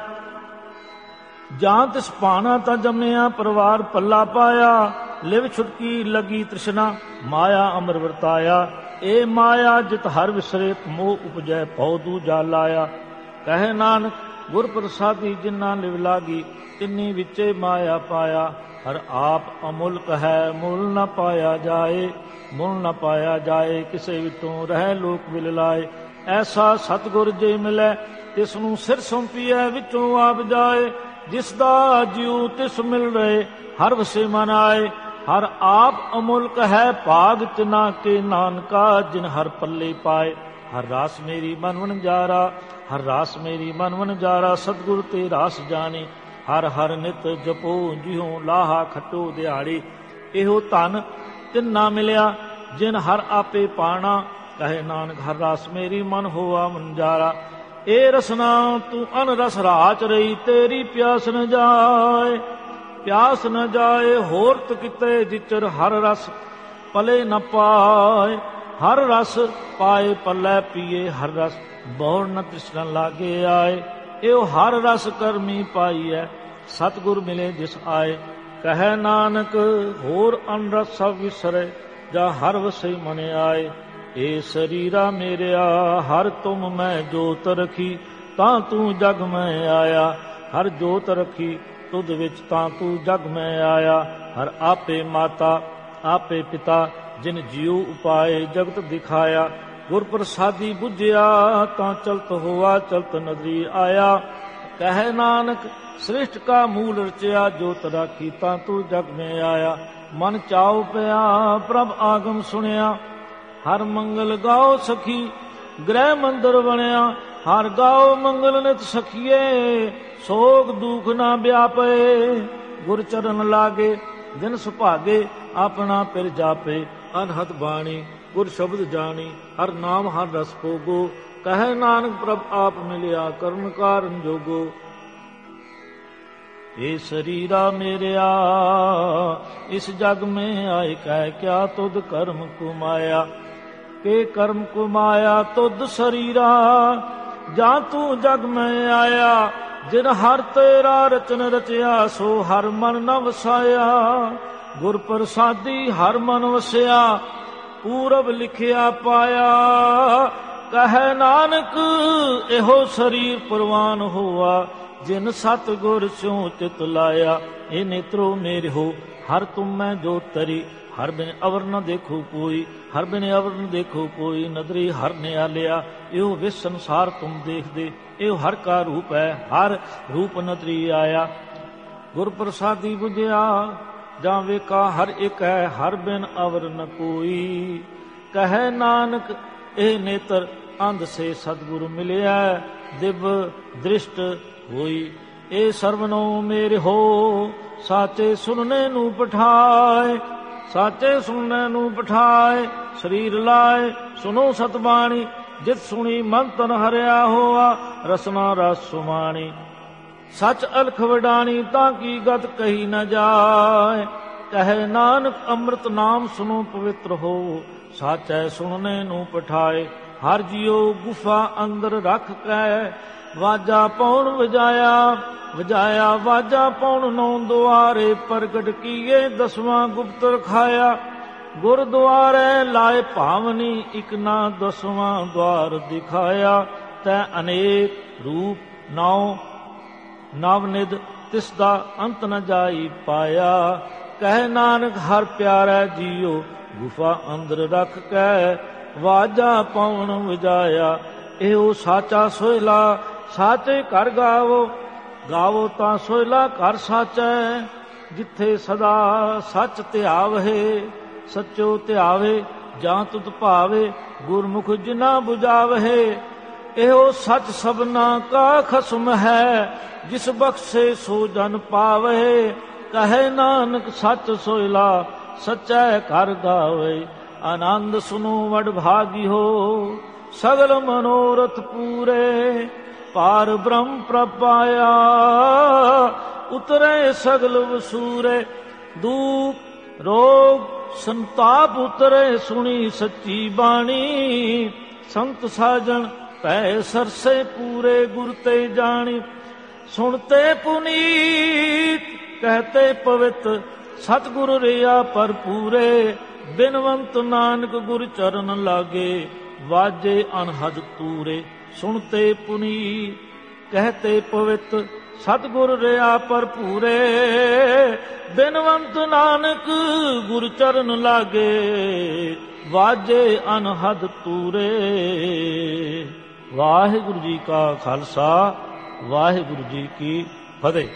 ਜਾਂ ਤਿਸ ਭਾਣਾ ਤਾਂ ਜੰਮਿਆ, ਪਰਿਵਾਰ ਪੱਲਾ ਪਾਇਆ। ਲਿਵ ਛੁਟਕੀ ਲੱਗੀ ਤ੍ਰਿਸ਼ਨਾ, ਮਾਇਆ ਅਮਰ ਵਰਤਾਇਆ। ਇਹ ਮਾਇਆ ਜਿਤ ਹਰ ਵਿਸਰੇ, ਮੋਹ ਉਪਜੈ ਭਉ ਦੂਜਾ ਲਾਇਆ। ਕਹੇ ਨਾਨਕ ਗੁਰ ਪ੍ਰਸਾਦੀ, ਜਿਨਾ ਲਿਵ ਲਾਗੀ। ਤਿੰਨੀ ਵਿੱਚੇ ਮਾਇਆ ਪਾਇਆ। ਹਰ ਆਪ ਅਮੁਲਕ ਹੈ, ਮੁੱਲ ਨ ਪਾਇਆ ਜਾਏ। ਮੁੱਲ ਨ ਪਾਇਆ ਜਾਏ, ਕਿਸੇ ਵਿੱਚੋਂ ਰਹਿ ਲੋਕ ਵਿਲ ਲਾਏ। ਐਸਾ ਸਤਿਗੁਰ ਜੇ ਮਿਲੈ, ਤਿਸ ਨੂੰ ਸਿਰ ਸੌਂਪੀਐ, ਵਿੱਚੋਂ ਆਪ ਜਾਏ। ਜਿਸ ਦਾ ਜਿਉ ਤਿਸ ਮਿਲ ਰਹੇ, ਹਰ ਵਸੇ ਮਨ ਆਏ। ਹਰ ਆਪ ਅਮੁਲਕ ਹੈ, ਭਾਗ ਤਿਨਾ ਕੇ ਨਾਨਕਾ। ਜਿਨ ਹਰ ਪੱਲੇ ਪਾਏ, ਹਰ ਰਾਸ ਮੇਰੀ ਮਨ ਵਣਜਾਰਾ। ਹਰ ਰਾਸ ਮੇਰੀ ਮਨ ਵਣਜਾਰਾ, ਸਤਿਗੁਰ ਤੇ ਰਾਸ ਜਾਣੀ। ਹਰ ਹਰ ਨਿਤ ਜਪੋ, ਜਿਉ ਲਾਹਾ ਖੱਟੋ ਦਿਹਾੜੀ। ਇਹੋ ਧਨ ਤਿਨ ਨਾ ਮਿਲਿਆ, ਜਿਨ ਹਰ ਆਪੇ ਪਾਣਾ। ਕਹੇ ਨਾਨਕ ਹਰ ਰਾਸ ਮੇਰੀ ਮਨ ਹੋਆ ਵਣਜਾਰਾ। ਇਹ ਰਸਨਾ ਤੂੰ ਅਨ ਰਸ ਰਾਚ ਰਹੀ, ਤੇਰੀ ਪਿਆਸ ਨ ਜਾਏ। ਪਿਆਸ ਨ ਜਾਏ ਹੋਰਤ ਕਿਤੇ, ਜਿਚਰ ਹਰ ਰਸ ਪਲੇ ਨ ਪਾਏ। ਹਰ ਰਸ ਪਾਏ ਪੱਲੇ ਪੀਏ, ਹਰ ਰਸ ਬਹੁੜ ਨ ਤ੍ਰਿਸ਼ਨਾ ਲਾਗੇ ਆਏ। ਇਹੋ ਹਰ ਰਸ ਕਰਮੀ ਪਾਈਐ, ਸਤਿਗੁਰ ਮਿਲੇ ਜਿਸ ਆਏ। ਕਹੈ ਨਾਨਕ ਹੋਰ ਅਨ ਰਸ ਸਭ ਵਿਸਰੇ, ਜਾ ਹਰ ਵਸੇ ਮਨ ਆਏ। ਏ ਸਰੀਰਾ ਮੇਰਿਆ ਹਰ ਤੁਮ ਮੈਂ ਜੋਤ ਰਖੀ, ਤਾਂ ਤੂੰ ਜਗ ਮੈਂ ਆਇਆ। ਹਰ ਜੋਤ ਰਖੀ ਤੁਧ ਵਿੱਚ, ਤਾਂ ਤੂੰ ਜਗ ਮੈਂ ਆਇਆ। ਹਰ ਆਪੇ ਮਾਤਾ ਆਪੇ ਪਿਤਾ, ਜਿਨ ਜੀਉ ਉਪਾਏ ਜਗਤ ਦਿਖਾਇਆ। ਗੁਰ ਪ੍ਰਸਾਦੀ ਬੁਝਿਆ, ਤਾਂ ਚਲਤ ਹੋਆ ਚਲਤ ਨਦਰੀ ਆਇਆ। ਕਹੈ ਨਾਨਕ ਸ੍ਰਿਸ਼ਟ ਕਾ ਮੂਲ ਰਚਿਆ, ਜੋਤ ਰਾਖੀ ਤਾਂ ਤੂੰ ਜਗ ਮੈਂ ਆਇਆ। ਮਨ ਚਾਉ ਪਿਆ ਪ੍ਰਭ ਆਗਮ ਸੁਣਿਆ, ਹਰ ਮੰਗਲ ਗਾਓ ਸਖੀ ਗ੍ਰਹਿ ਮੰਦਰ ਬਣਿਆ। ਹਰ ਗਾਓ ਮੰਗਲ ਨਿਤ ਸਖੀਏ, ਸੋਗ ਦੁਖ ਨਾ ਵਿਆਪੇ। ਗੁਰ ਚਰਨ ਲਾਗੇ ਦਿਨ ਸੁਭਾਗੇ ਆਪਣਾ ਪਿਰ ਜਾਪੇ। ਅਨਹਦ ਬਾਣੀ ਗੁਰ ਸ਼ਬਦ ਜਾਣੀ, ਹਰ ਨਾਮ ਹਰ ਰਸ ਭੋਗੋ। ਕਹੈ ਨਾਨਕ ਪ੍ਰਭ ਆਪ ਮਿਲਿਆ, ਕਰਨ ਕਾਰਨ ਜੋਗੋ। ਇਹ ਸਰੀਰਾ ਮੇਰਿਆ ਇਸ ਜਗ ਮੈਂ ਆਏ, ਕਹਿ ਕਿਆ ਤੁਧ ਕਰਮ ਕੁਮਾਇਆ। ਕੇ ਕਰਮ ਕੁਮਾਇਆ ਤੁਧ ਸਰੀਰਾ, ਜਾਂ ਤੂੰ ਜਗ ਮੈਂ ਆਇਆ। ਜਿਨ ਹਰ ਤੇਰਾ ਰਚਨ ਰਚਿਆ, ਸੋ ਹਰ ਮਨ ਨ ਵਸਾਇਆ। ਗੁਰ ਪ੍ਰਸਾਦੀ ਹਰ ਮਨ ਵਸਿਆ, ਪੂਰਬ ਲਿਖਿਆ ਪਾਇਆ। ਕਹੈ ਨਾਨਕ ਇਹੋ ਸਰੀਰ ਪ੍ਰਵਾਨ ਹੋਆ, ਜਿਨ ਸਤ ਗੁਰ ਸਿਉ ਚਿਤ ਲਾਇਆ। ਇਹ ਨੇਤਰੋ ਮੇਰੇ ਹੋ ਹਰ ਤੁਮ ਮੈਂ ਜੋ ਤਰੀ, ਹਰ ਬਿਨ ਅਵਰ ਨ ਦੇਖੋ ਕੋਈ, ਹਰ ਬਿਨ ਅਵਰ ਨ ਦੇਖੋ ਕੋਈ। ਨਦਰੀ ਹਰ ਨਿਆਲਿਆ, ਇਹੋ ਵਿਸ ਸੰਸਾਰ ਤੁਮ ਦੇਖਦੇ। ਇਹੋ ਹਰ ਕਾ ਰੂਪ ਹੈ, ਹਰ ਰੂਪ ਨਦਰੀ ਆਇਆ। ਗੁਰ ਪ੍ਰਸਾਦੀ ਬੁਝਿਆ, ਜਾਂ ਵੇਖਾ ਹਰ ਇੱਕ ਹੈ, ਹਰ ਬਿਨ ਅਵਰ ਨ ਕੋਈ। ਕਹੈ ਨਾਨਕ ਇਹ ਨੇਤਰ ਅੰਧ ਸੇ ਸਤਿਗੁਰੂ ਮਿਲਿਆ, ਦਿਵ ਦ੍ਰਿਸ਼ਟ ਹੋਈ। ਇਹ ਸਰਵਨੋ ਮੇਰੇ ਹੋ ਸਾਚੇ ਸੁਣਨੇ ਨੂੰ ਪਠਾਏ, ਸਾਚੇ ਸੁਣਨੇ ਨੂੰ ਪਠਾਏ। ਸਰੀਰ ਲਾਏ ਸੁਨੋ ਸਤਬਾਣੀ, ਜਿਤ ਸੁਣੀ ਮਨ ਤਨ ਹਰਿਆ ਹੋਆ। ਰਸਨਾ ਰਸ ਸੁਮਾਣੀ ਸਚ ਅਲਖ ਵਡਾਣੀ, ਤਾਂ ਕੀ ਗਤ ਕਹੀ ਨ ਜਾਏ। ਕਹੈ ਨਾਨਕ ਅੰਮ੍ਰਿਤ ਨਾਮ ਸੁਨੋ ਪਵਿੱਤਰ ਹੋ, ਸਾਚੈ ਸੁਣਨੇ ਨੂੰ ਪਠਾਏ। ਹਰ ਜਿਉ ਗੁਫਾ ਅੰਦਰ ਰੱਖ ਕੈ, ਵਾਜਾ ਪੌਣ ਵਜਾਇਆ। ਵਜਾਇਆ ਵਾਜਾ ਪੌਣ ਨੌ ਦੁਆਰੇ, ਪ੍ਰਗਟ ਕੀਏ ਦਸਵਾਂ ਗੁਪਤ ਰਖਾਇਆ। ਗੁਰਦੁਆਰੇ ਲਾਏ ਭਾਵਨੀ, ਇਕ ਨਾ ਦਸਵਾਂ ਦੁਆਰ ਦਿਖਾਇਆ। ਤੈ ਅਨੇਕ ਰੂਪ ਨਾਉ ਨਵਨਿਧ, ਤਿਸ ਦਾ ਅੰਤ ਨ ਜਾਈ ਪਾਇਆ। ਕਹਿ ਨਾਨਕ ਹਰ ਪਿਆਰਾ ਜੀਓ, ਗੁਫਾ ਅੰਦਰ ਰੱਖ ਕੈ ਵਾਜਾ ਪੌਣ ਵਜਾਇਆ। ਇਹੋ ਸਾਚਾ ਸੋਹਿਲਾ, ਸਾਚੇ ਘਰ ਗਾਵੋ। ਗਾਵੋ ਤਾਂ ਸੋਹਿਲਾ ਘਰ ਸਾਚੈ, ਜਿੱਥੇ ਸਦਾ ਸੱਚ ਧਿਆਵਹਿ। ਸੱਚੋ ਧਿਆਵੇ ਜਾਂ ਤੁਧ ਭਾਵੇ, ਗੁਰਮੁਖ ਜਿਨਾ ਬੁਝਾਵਹਿ। ਇਹੋ ਸੱਚ ਸਭਨਾ ਕਾ ਖਸਮ ਹੈ, ਜਿਸ ਬਖਸ਼ੇ ਸੋ ਜਨ ਪਾਵਹਿ। ਕਹੈ ਨਾਨਕ ਸੱਚ ਸੋਹਿਲਾ, ਸੱਚੈ ਘਰ ਗਾਵੇ। ਆਨੰਦ ਸੁਨੋ ਵਡ ਭਾਗੀ ਹੋ, ਸਗਲ ਮਨੋਰਥ ਪੂਰੇ। ਪਾਰ ਬ੍ਰਹਮ ਪ੍ਰਪਾਇਆ, ਉਤਰੇ ਸਗਲ ਵਸੂਰੇ। ਦੁਖ ਰੋਗ ਸੰਤਾਪ ਉਤਰੇ, ਸੁਣੀ ਸੱਚੀ ਬਾਣੀ। ਸੰਤ ਸਾਜਣ ਭੈ ਸਰਸੇ ਪੂਰੇ, ਗੁਰ ਤੇ ਜਾਣੀ। ਸੁਣਤੇ ਪੁਨੀਤ ਕਹਤੇ ਪਵਿੱਤ, ਸਤਿਗੁਰ ਰਿਆ ਭਰਪੂਰੇ। ਬਿਨਵੰਤ ਨਾਨਕ ਗੁਰ ਚਰਨ ਲਾਗੇ, ਵਾਜੇ ਅਨਹਦ ਤੂਰੇ। ਸੁਣਤੇ ਪੁਨੀਤ ਕਹਤੇ ਪਵਿੱਤ, ਸਤਿਗੁਰ ਰਿਆ ਭਰਪੂਰੇ। ਬਿਨਵੰਤ ਨਾਨਕ ਗੁਰ ਚਰਨ ਲਾਗੇ, ਵਾਜੇ ਅਨਹਦ ਤੂਰੇ। ਵਾਹਿਗੁਰੂ ਜੀ ਕਾ ਖਾਲਸਾ, ਵਾਹਿਗੁਰੂ ਜੀ ਕੀ ਫਤਿਹ।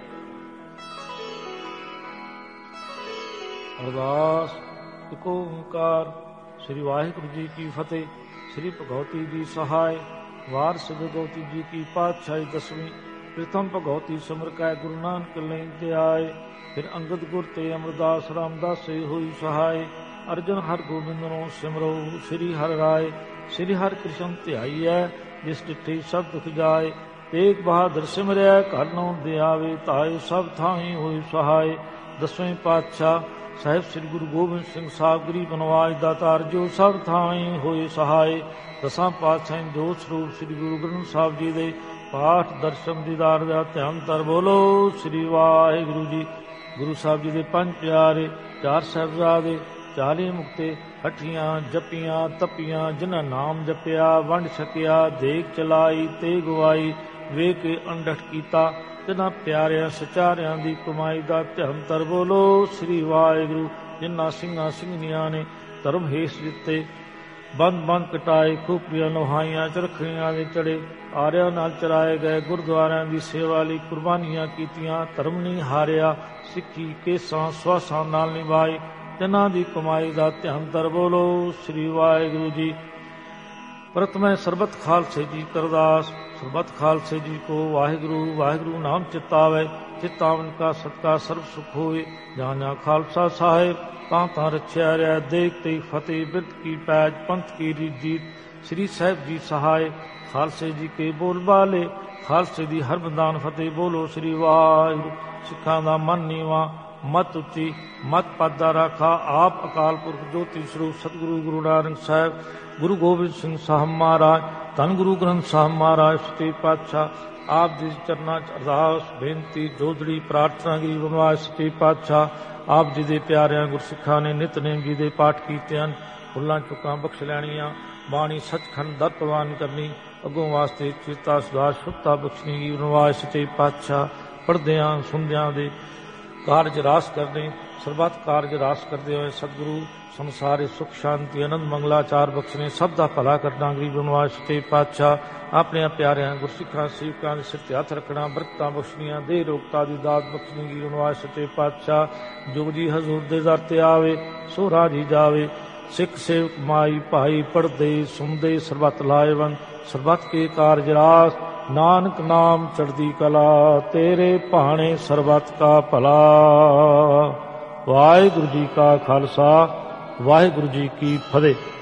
ਅਰਦਾਸ। ਇਕ ਓੰਕਾਰ ਸ੍ਰੀ ਵਾਹਿਗੁਰੂ ਜੀ ਕੀ ਫਤਿਹ। ਸ੍ਰੀ ਭਗਉਤੀ ਜੀ ਸਹਾਇ। ਵਾਰ ਸਿਧ ਭਗਉਤੀ ਜੀ ਕੀ ਪਾਤਸ਼ਾਹੀ ਦਸਵੀਂ। ਪ੍ਰਥਮ ਭਗਉਤੀ ਸਿਮਰ ਕੈ ਗੁਰੂ ਨਾਨਕ ਲੈਣ ਤੇ ਆਏ। ਫਿਰ ਅੰਗਦ ਗੁਰ ਤੇ ਅਮਰਦਾਸ ਰਾਮਦਾਸ ਸੇ ਹੋਈ ਸਹਾਇ। ਅਰਜਨ ਹਰ ਗੋਬਿੰਦ ਨੂੰ ਸਿਮਰੋ, ਸ੍ਰੀ ਹਰਿ ਰਾਏ। ਸ੍ਰੀ ਹਰਿ ਕ੍ਰਿਸ਼ਨ ਧਿਆਈਐ, ਜਿਸ ਡਿਠੀ ਸਭ ਦੁਖ ਜਾਏ। ਤੇਗ ਬਹਾਦਰ ਸਿਮਰਿਆ, ਘਰ ਨਉ ਦਿਆਵੇ। ਤਾਏ ਸਭ ਥਾਈ ਹੋਈ ਸਹਾਇ। ਦਸਵੇਂ ਪਾਤਸ਼ਾਹ ਸਾਹਿਬ ਸ੍ਰੀ ਗੁਰੂ ਗੋਬਿੰਦ ਸਿੰਘ ਸਾਹਿਬ ਗਰੀਬ ਨਵਾਜ ਦਾਤਾਰ, ਜੋ ਸਭ ਥਾਈ ਹੋਏ ਸਹਾਇ। ਦਸਾਂ ਪਾਤਸ਼ਾਹਾਂ ਜੋਤ ਸਰੂਪ ਸ੍ਰੀ ਗੁਰੂ ਗ੍ਰੰਥ ਸਾਹਿਬ ਜੀ ਦੇ ਪਾਠ ਦਰਸ਼ਨ ਦੀਦਾਰ ਦਾ ਧਿਆਨ ਧਰ ਬੋਲੋ ਸ੍ਰੀ ਵਾਹਿਗੁਰੂ ਜੀ। ਗੁਰੂ ਸਾਹਿਬ ਜੀ ਦੇ ਪੰਜ ਪਿਆਰੇ, ਚਾਰ ਸਾਹਿਬਜ਼ਾਦੇ, ਚਾਲੀ ਮੁਕਤੇ, ਹੱਠੀਆਂ ਜਪੀਆਂ ਤਪੀਆਂ। ਜਿਨ੍ਹਾਂ ਨਾਮ ਜਪਿਆ ਵੰਡ ਛਕਿਆ, ਦੇਗ ਚਲਾਈ ਤੇ ਗਵਾਈ। ਵੇਖ ਕੇ ਅੰਡਠ ਕੀਤਾ, ਤਿਨਾਂ ਪਿਆਰਿਆਂ ਸਚਾਰਿਆਂ ਦੀ ਕਮਾਈ ਦਾ ਧਿਆਨ ਧਰ ਬੋਲੋ ਸ੍ਰੀ ਵਾਹਿਗੁਰੂ। ਜਿਨ੍ਹਾਂ ਸਿੰਘਾਂ ਸਿੰਘਣੀਆਂ ਨੇ ਧਰਮ ਹੇਸ ਦਿੱਤੇ, ਬੰਦ ਬੰਦ ਕਟਾਏ, ਖੂਪੀਆਂ ਲੋਹਾਈਆਂ ਚਰਖੀਆਂ ਦੇ ਚੜੇ, ਆਰਿਆਂ ਨਾਲ ਚਰਾਏ ਗਏ। ਗੁਰਦੁਆਰਿਆਂ ਦੀ ਸੇਵਾ ਲਈ ਕੁਰਬਾਨੀਆਂ ਕੀਤੀਆਂ, ਧਰਮ ਨਹੀਂ ਹਾਰਿਆ। ਸਿੱਖੀ ਕੇਸਾਂ ਸਵਾਸਾਂ ਨਾਲ ਨਿਭਾਈ, ਤਿਨਾਂ ਦੀ ਕਮਾਈ ਦਾ ਧਿਆਨ ਧਰ ਬੋਲੋ ਸ੍ਰੀ ਵਾਹਿਗੁਰੂ ਜੀ। ਪ੍ਰਤਮੈ ਸਰਬਤ ਖਾਲਸੇ ਜੀ ਕਰਦਾਸ। ਸਰਬਤ ਖਾਲਸੇ ਜੀ ਕੋ ਵਾਹਿਗੁਰੂ ਵਾਹਿਗੁਰੂ ਨਾਮ ਚਿਤਾਵੇ। ਚਿਤਾਵਨ ਕਾ ਸਤਕਾ ਸਰਬ ਸੁਖ ਹੋਏ। ਜਾਂ ਜਾਂ ਖਾਲਸਾ ਸਾਹਿਬ ਤਾਂ ਤਾਂ ਰਛਿਆ ਰਿਆ। ਦੇਖ ਤੇ ਫਤਿਹ ਬਿਰਧ ਕੀ ਪੈਜ ਪੰਥ ਕੀ ਰੀਜੀਤ। ਸ੍ਰੀ ਸਾਹਿਬ ਜੀ ਸਹਾਇ ਖਾਲਸੇ ਜੀ ਕੇ ਬੋਲ ਬਾਲੇ। ਖਾਲਸੇ ਦੀ ਹਰ ਬੰਦਾਨ ਫਤਿਹ ਬੋਲੋ ਸ੍ਰੀ ਵਾਹਿਗੁਰੂ। ਸਿੱਖਾਂ ਦਾ ਮਨ ਨੀਵਾਂ ਮਤ ਉੱਚੀ ਮਤ ਪਦ ਦਾ ਰਾਖਾ। ਆਪ ਅਕਾਲ ਪੁਰਖ ਜੋਤੀ ਸਰੂਪ ਸਤਿਗੁਰੂ ਗੁਰੂ ਨਾਨਕ ਸਾਹਿਬ ਗੁਰੂ ਗੋਬਿੰਦ ਸਿੰਘ ਸਾਹਿਬ ਮਹਾਰਾਜ ਧੰਨ ਗੁਰੂ ਗ੍ਰੰਥ ਸਾਹਿਬ ਮਹਾਰਾਜ ਸੱਚੇ ਪਾਤਸ਼ਾਹ ਆਪ ਜੀ ਚਰਨਾਂ 'ਚ ਅਰਦਾਸ ਬੇਨਤੀ ਜੋਦੜੀ ਪ੍ਰਾਰਥਨਾ ਗਰੀਬ ਨਿਵਾਜ ਸੱਚੇ ਪਾਤਸ਼ਾਹ ਆਪ ਜੀ ਦੇ ਪਿਆਰਿਆਂ ਗੁਰਸਿੱਖਾਂ ਨੇ ਨਿਤਨੇਮ ਜੀ ਦੇ ਪਾਠ ਕੀਤੇ ਹਨ। ਭੁੱਲਾਂ ਚੁੱਕਾਂ ਬਖਸ਼ ਲੈਣੀਆਂ। ਬਾਣੀ ਸੱਚਖੰਡ ਦਰ ਪ੍ਰਵਾਨ ਕਰਨੀ। ਅੱਗੋਂ ਵਾਸਤੇ ਚੇਤਾ ਸੁਧਾਰ ਸ਼ੁੱਧਤਾ ਬਖਸ਼ਣੀ ਗਰੀਬ ਨਿਵਾਜ ਸੱਚੇ ਪਾਤਸ਼ਾਹ ਪੜ੍ਹਦਿਆਂ ਸੁਣਦਿਆਂ ਦੇ ਕਾਰਜ ਰਾਸ ਕਰਨੇ। ਸਰਬੱਤ ਕਾਰਜ ਰਾਸ ਕਰਦੇ ਹੋਏ ਸਤਿਗੁਰੂ ਸੰਸਾਰੇ ਸੁਖ ਸ਼ਾਂਤੀ ਆਨੰਦ ਮੰਗਲਾਚਾਰ ਬਖਸ਼ਣੇ। ਸਭ ਦਾ ਭਲਾ ਕਰਨਾ ਗਰੀਬ ਨਿਵਾਜ ਸੱਚੇ ਪਾਤਸ਼ਾਹ ਆਪਣੇ ਪਿਆਰਿਆਂ ਗੁਰਸਿੱਖਾਂ ਸੇਵਕਾਂ ਦੇ ਸਿਰ ਤੇ ਹੱਥ ਰੱਖਣਾ। ਬਰਕਤਾਂ ਬਖਸ਼ਣੀਆਂ ਦੇ ਰੋਗਤਾ ਦੀ ਦਾਤ ਬਖਸ਼ਣੀ ਗਰੀਬ ਨਿਵਾਜ ਸੱਚੇ ਪਾਤਸ਼ਾਹ। ਜੁਗ ਜੀ ਹਜ਼ੂਰ ਦੇ ਦਰ ਤੇ ਆਵੇ ਸੋ ਰਾਜੀ ਜਾਵੇ। ਸਿੱਖ ਸੇਵਕ ਮਾਈ ਭਾਈ ਪੜ੍ਹਦੇ ਸੁਣਦੇ ਸਰਬੱਤ ਲਾਹੇਵੰਦ। ਸਰਬੱਤ ਕੇ ਕਾਰਜ ਰਾਸ ਨਾਨਕ ਨਾਮ ਚੜ੍ਹਦੀ ਕਲਾ। ਤੇਰੇ ਭਾਣੇ ਸਰਬੱਤ ਕਾ ਭਲਾ। ਵਾਹਿਗੁਰੂ ਜੀ ਕਾ ਖਾਲਸਾ ਵਾਹਿਗੁਰੂ ਜੀ ਕੀ ਫਤਿਹ।